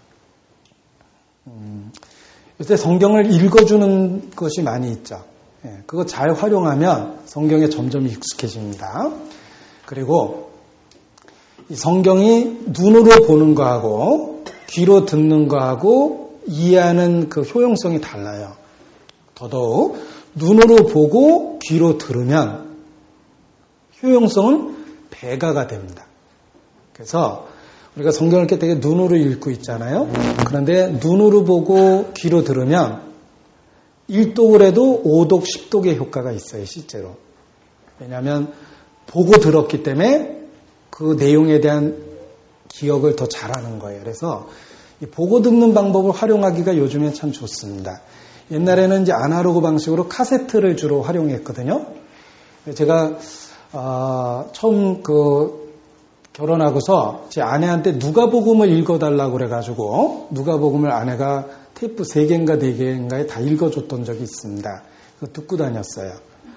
요새 성경을 읽어주는 것이 많이 있죠. 그거 잘 활용하면 성경에 점점 익숙해집니다. 그리고 이 성경이 눈으로 보는 거하고 귀로 듣는 거하고 이해하는 그 효용성이 달라요. 더더욱 눈으로 보고 귀로 들으면 효용성은 배가가 됩니다. 그래서 우리가 성경을 이렇게 되게 눈으로 읽고 있잖아요. 그런데 눈으로 보고 귀로 들으면 1독을 해도 5독, 10독의 효과가 있어요, 실제로. 왜냐하면 보고 들었기 때문에 그 내용에 대한 기억을 더 잘하는 거예요. 그래서 이 보고 듣는 방법을 활용하기가 요즘엔 참 좋습니다. 옛날에는 이제 아날로그 방식으로 카세트를 주로 활용했거든요. 제가 처음 결혼하고서 제 아내한테 누가복음을 읽어달라고 그래가지고 누가복음을 아내가 테이프 3개인가 4개인가에 다 읽어줬던 적이 있습니다. 그거 듣고 다녔어요.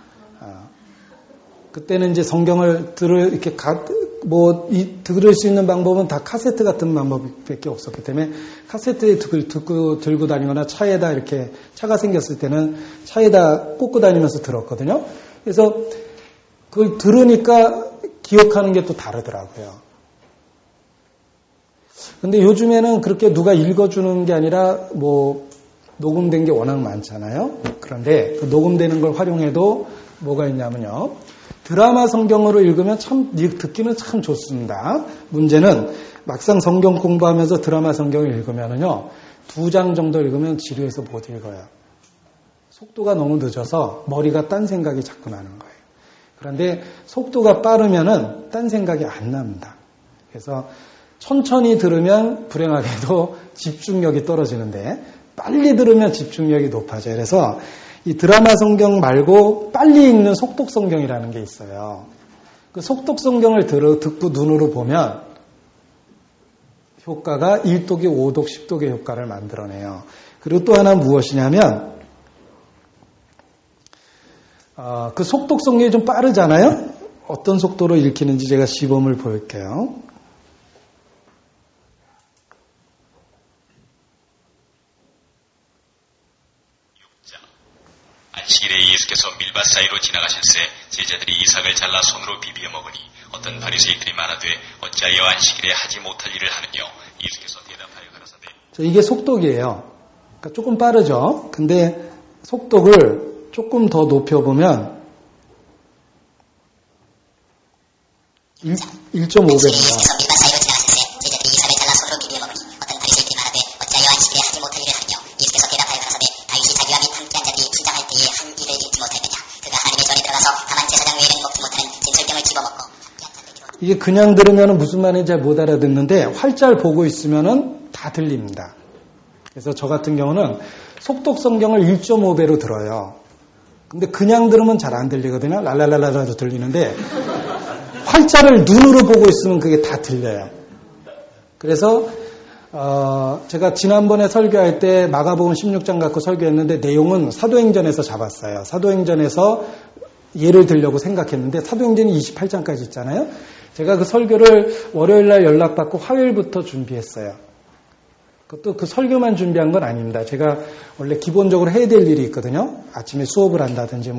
그때는 이제 성경을 이렇게 들을 수 있는 방법은 다 카세트 같은 방법밖에 없었기 때문에 카세트에 들고 다니거나 차에다 이렇게 차가 생겼을 때는 차에다 꽂고 다니면서 들었거든요. 그래서 그걸 들으니까 기억하는 게 또 다르더라고요. 근데 요즘에는 그렇게 누가 읽어주는 게 아니라 녹음된 게 워낙 많잖아요. 그런데 그 녹음되는 걸 활용해도 뭐가 있냐면요. 드라마 성경으로 읽으면 듣기는 참 좋습니다. 문제는 막상 성경 공부하면서 드라마 성경을 읽으면요. 2장 정도 읽으면 지루해서 못 읽어요. 속도가 너무 늦어서 머리가 딴 생각이 자꾸 나는 거예요. 그런데 속도가 빠르면은 딴 생각이 안 납니다. 그래서 천천히 들으면 불행하게도 집중력이 떨어지는데 빨리 들으면 집중력이 높아져요. 그래서 이 드라마 성경 말고 빨리 읽는 속독 성경이라는 게 있어요. 그 속독 성경을 듣고 눈으로 보면 효과가 1독이 5독, 10독의 효과를 만들어내요. 그리고 또 하나 무엇이냐면 그 속독 성경이 좀 빠르잖아요. 어떤 속도로 읽히는지 제가 시범을 볼게요. 안식일에 예수께서 밀밭 사이로 지나가실새 제자들이 이삭을 잘라 손으로 비비어 먹으니 어떤 바리새인들이 말하되 어찌하여 안식일에 하지 못할 일을 하느뇨. 예수께서 대답하여 가라사대. 이게 속독이에요. 그러니까 조금 빠르죠. 근데 속독을 조금 더 높여보면 1.5배입니다. 이게 그냥 들으면 무슨 말인지 잘 못 알아듣는데 활자를 보고 있으면 다 들립니다. 그래서 저 같은 경우는 속독 성경을 1.5배로 들어요. 근데 그냥 들으면 잘 안 들리거든요. 랄랄랄라라도 들리는데 활자를 눈으로 보고 있으면 그게 다 들려요. 그래서 제가 지난번에 설교할 때 마가복음 16장 갖고 설교했는데 내용은 사도행전에서 잡았어요. 사도행전에서 예를 들려고 생각했는데 사도행전이 28장까지 있잖아요. 제가 그 설교를 월요일날 연락받고 화요일부터 준비했어요. 그것도 그 설교만 준비한 건 아닙니다. 제가 원래 기본적으로 해야 될 일이 있거든요. 아침에 수업을 한다든지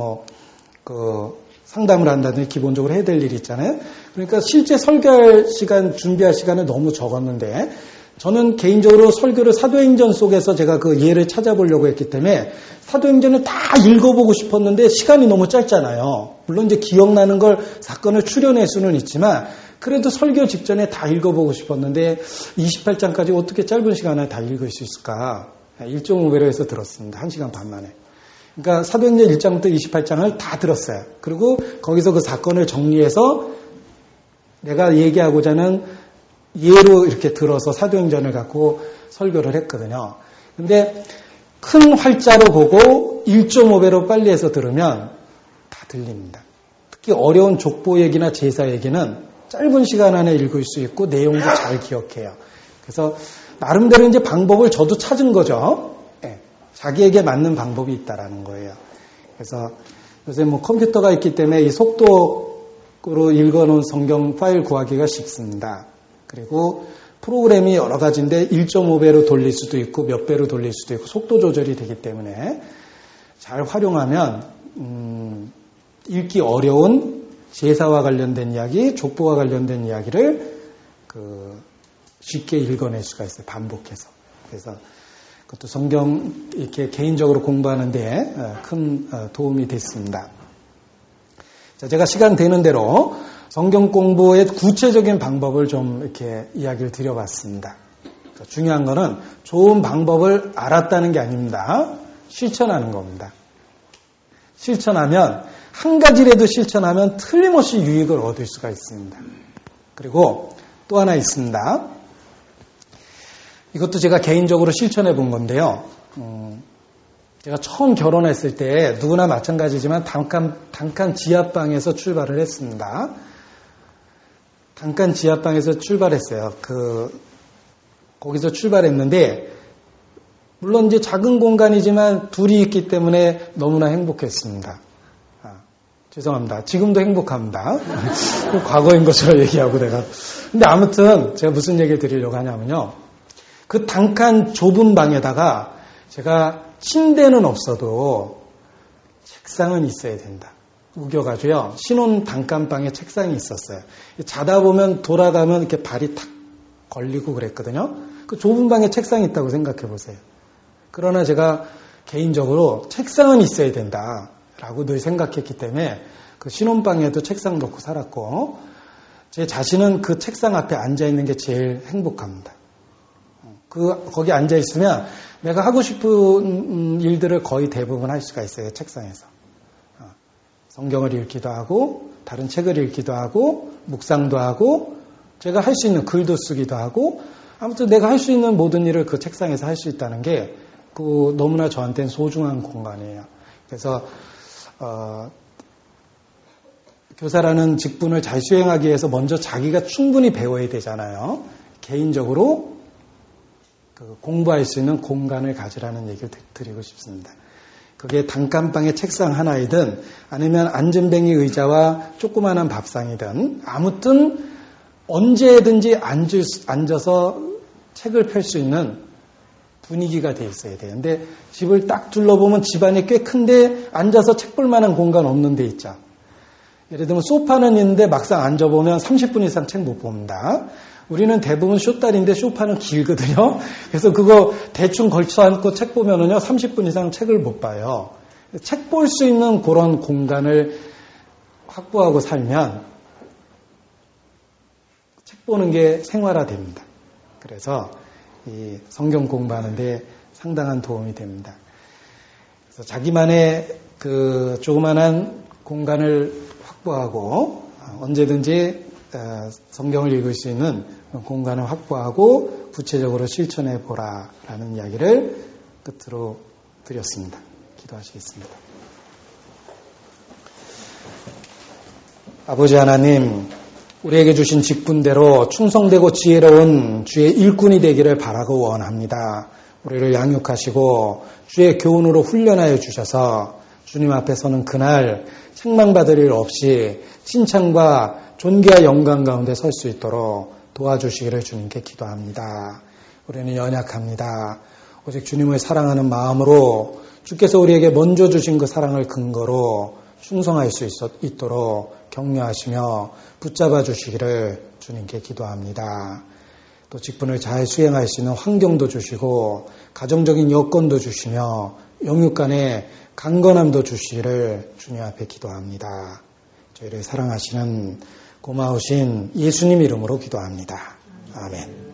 상담을 한다든지 기본적으로 해야 될 일이 있잖아요. 그러니까 실제 설교할 시간, 준비할 시간은 너무 적었는데 저는 개인적으로 설교를 사도행전 속에서 제가 그 예를 찾아보려고 했기 때문에 사도행전을 다 읽어보고 싶었는데 시간이 너무 짧잖아요. 물론 이제 기억나는 걸 사건을 추려낼 수는 있지만 그래도 설교 직전에 다 읽어보고 싶었는데 28장까지 어떻게 짧은 시간에 다 읽을 수 있을까? 1.5배로 해서 들었습니다. 1시간 반 만에. 그러니까 사도행전 1장부터 28장을 다 들었어요. 그리고 거기서 그 사건을 정리해서 내가 얘기하고자 하는 예로 이렇게 들어서 사도행전을 갖고 설교를 했거든요. 근데 큰 활자로 보고 1.5배로 빨리 해서 들으면 다 들립니다. 특히 어려운 족보 얘기나 제사 얘기는 짧은 시간 안에 읽을 수 있고 내용도 잘 기억해요. 그래서 나름대로 이제 방법을 저도 찾은 거죠. 네, 자기에게 맞는 방법이 있다라는 거예요. 그래서 요새 컴퓨터가 있기 때문에 이 속도로 읽어놓은 성경 파일 구하기가 쉽습니다. 그리고 프로그램이 여러 가지인데 1.5배로 돌릴 수도 있고 몇 배로 돌릴 수도 있고 속도 조절이 되기 때문에 잘 활용하면 읽기 어려운 제사와 관련된 이야기, 족보와 관련된 이야기를 쉽게 읽어낼 수가 있어요. 반복해서. 그래서 그것도 성경 이렇게 개인적으로 공부하는 데 큰 도움이 됐습니다. 자, 제가 시간 되는 대로 성경 공부의 구체적인 방법을 좀 이렇게 이야기를 드려봤습니다. 중요한 거는 좋은 방법을 알았다는 게 아닙니다. 실천하는 겁니다. 실천하면 한 가지라도 실천하면 틀림없이 유익을 얻을 수가 있습니다. 그리고 또 하나 있습니다. 이것도 제가 개인적으로 실천해 본 건데요. 제가 처음 결혼했을 때 누구나 마찬가지지만 단칸 지하방에서 출발을 했습니다. 단칸 지하방에서 출발했어요. 거기서 출발했는데 물론 이제 작은 공간이지만 둘이 있기 때문에 너무나 행복했습니다. 죄송합니다. 지금도 행복합니다. 과거인 것처럼 얘기하고 내가. 근데 아무튼 제가 무슨 얘기를 드리려고 하냐면요. 그 단칸 좁은 방에다가 제가 침대는 없어도 책상은 있어야 된다. 우겨가지고요. 신혼 단칸방에 책상이 있었어요. 자다 보면 돌아가면 이렇게 발이 탁 걸리고 그랬거든요. 그 좁은 방에 책상이 있다고 생각해 보세요. 그러나 제가 개인적으로 책상은 있어야 된다라고 늘 생각했기 때문에 그 신혼방에도 책상 놓고 살았고 제 자신은 그 책상 앞에 앉아있는 게 제일 행복합니다. 거기 앉아있으면 내가 하고 싶은 일들을 거의 대부분 할 수가 있어요. 책상에서. 성경을 읽기도 하고 다른 책을 읽기도 하고 묵상도 하고 제가 할 수 있는 글도 쓰기도 하고 아무튼 내가 할 수 있는 모든 일을 그 책상에서 할 수 있다는 게 너무나 저한테는 소중한 공간이에요. 그래서 교사라는 직분을 잘 수행하기 위해서 먼저 자기가 충분히 배워야 되잖아요. 개인적으로 공부할 수 있는 공간을 가지라는 얘기를 드리고 싶습니다. 그게 단칸방의 책상 하나이든 아니면 앉은뱅이 의자와 조그마한 밥상이든 아무튼 언제든지 앉아서 책을 펼 수 있는 분위기가 돼 있어야 돼요. 근데 집을 딱 둘러보면 집안이 꽤 큰데 앉아서 책 볼 만한 공간 없는 데 있죠. 예를 들면 소파는 있는데 막상 앉아보면 30분 이상 책 못 봅니다. 우리는 대부분 쇼다리인데 소파는 길거든요. 그래서 그거 대충 걸쳐 앉고 책 보면은요 30분 이상 책을 못 봐요. 책 볼 수 있는 그런 공간을 확보하고 살면 책 보는 게 생활화됩니다. 그래서 이 성경 공부하는데 상당한 도움이 됩니다. 그래서 자기만의 그 조그만한 공간을 확보하고 언제든지 성경을 읽을 수 있는 공간을 확보하고 구체적으로 실천해 보라라는 이야기를 끝으로 드렸습니다. 기도하시겠습니다. 아버지 하나님, 우리에게 주신 직분대로 충성되고 지혜로운 주의 일꾼이 되기를 바라고 원합니다. 우리를 양육하시고 주의 교훈으로 훈련하여 주셔서 주님 앞에 서는 그날 책망받을 일 없이 칭찬과 존귀와 영광 가운데 설 수 있도록 도와주시기를 주님께 기도합니다. 우리는 연약합니다. 오직 주님을 사랑하는 마음으로 주께서 우리에게 먼저 주신 그 사랑을 근거로 충성할 수 있도록 격려하시며 붙잡아 주시기를 주님께 기도합니다. 또 직분을 잘 수행할 수 있는 환경도 주시고 가정적인 여건도 주시며 영육 간의 강건함도 주시기를 주님 앞에 기도합니다. 저희를 사랑하시는 고마우신 예수님 이름으로 기도합니다. 아멘.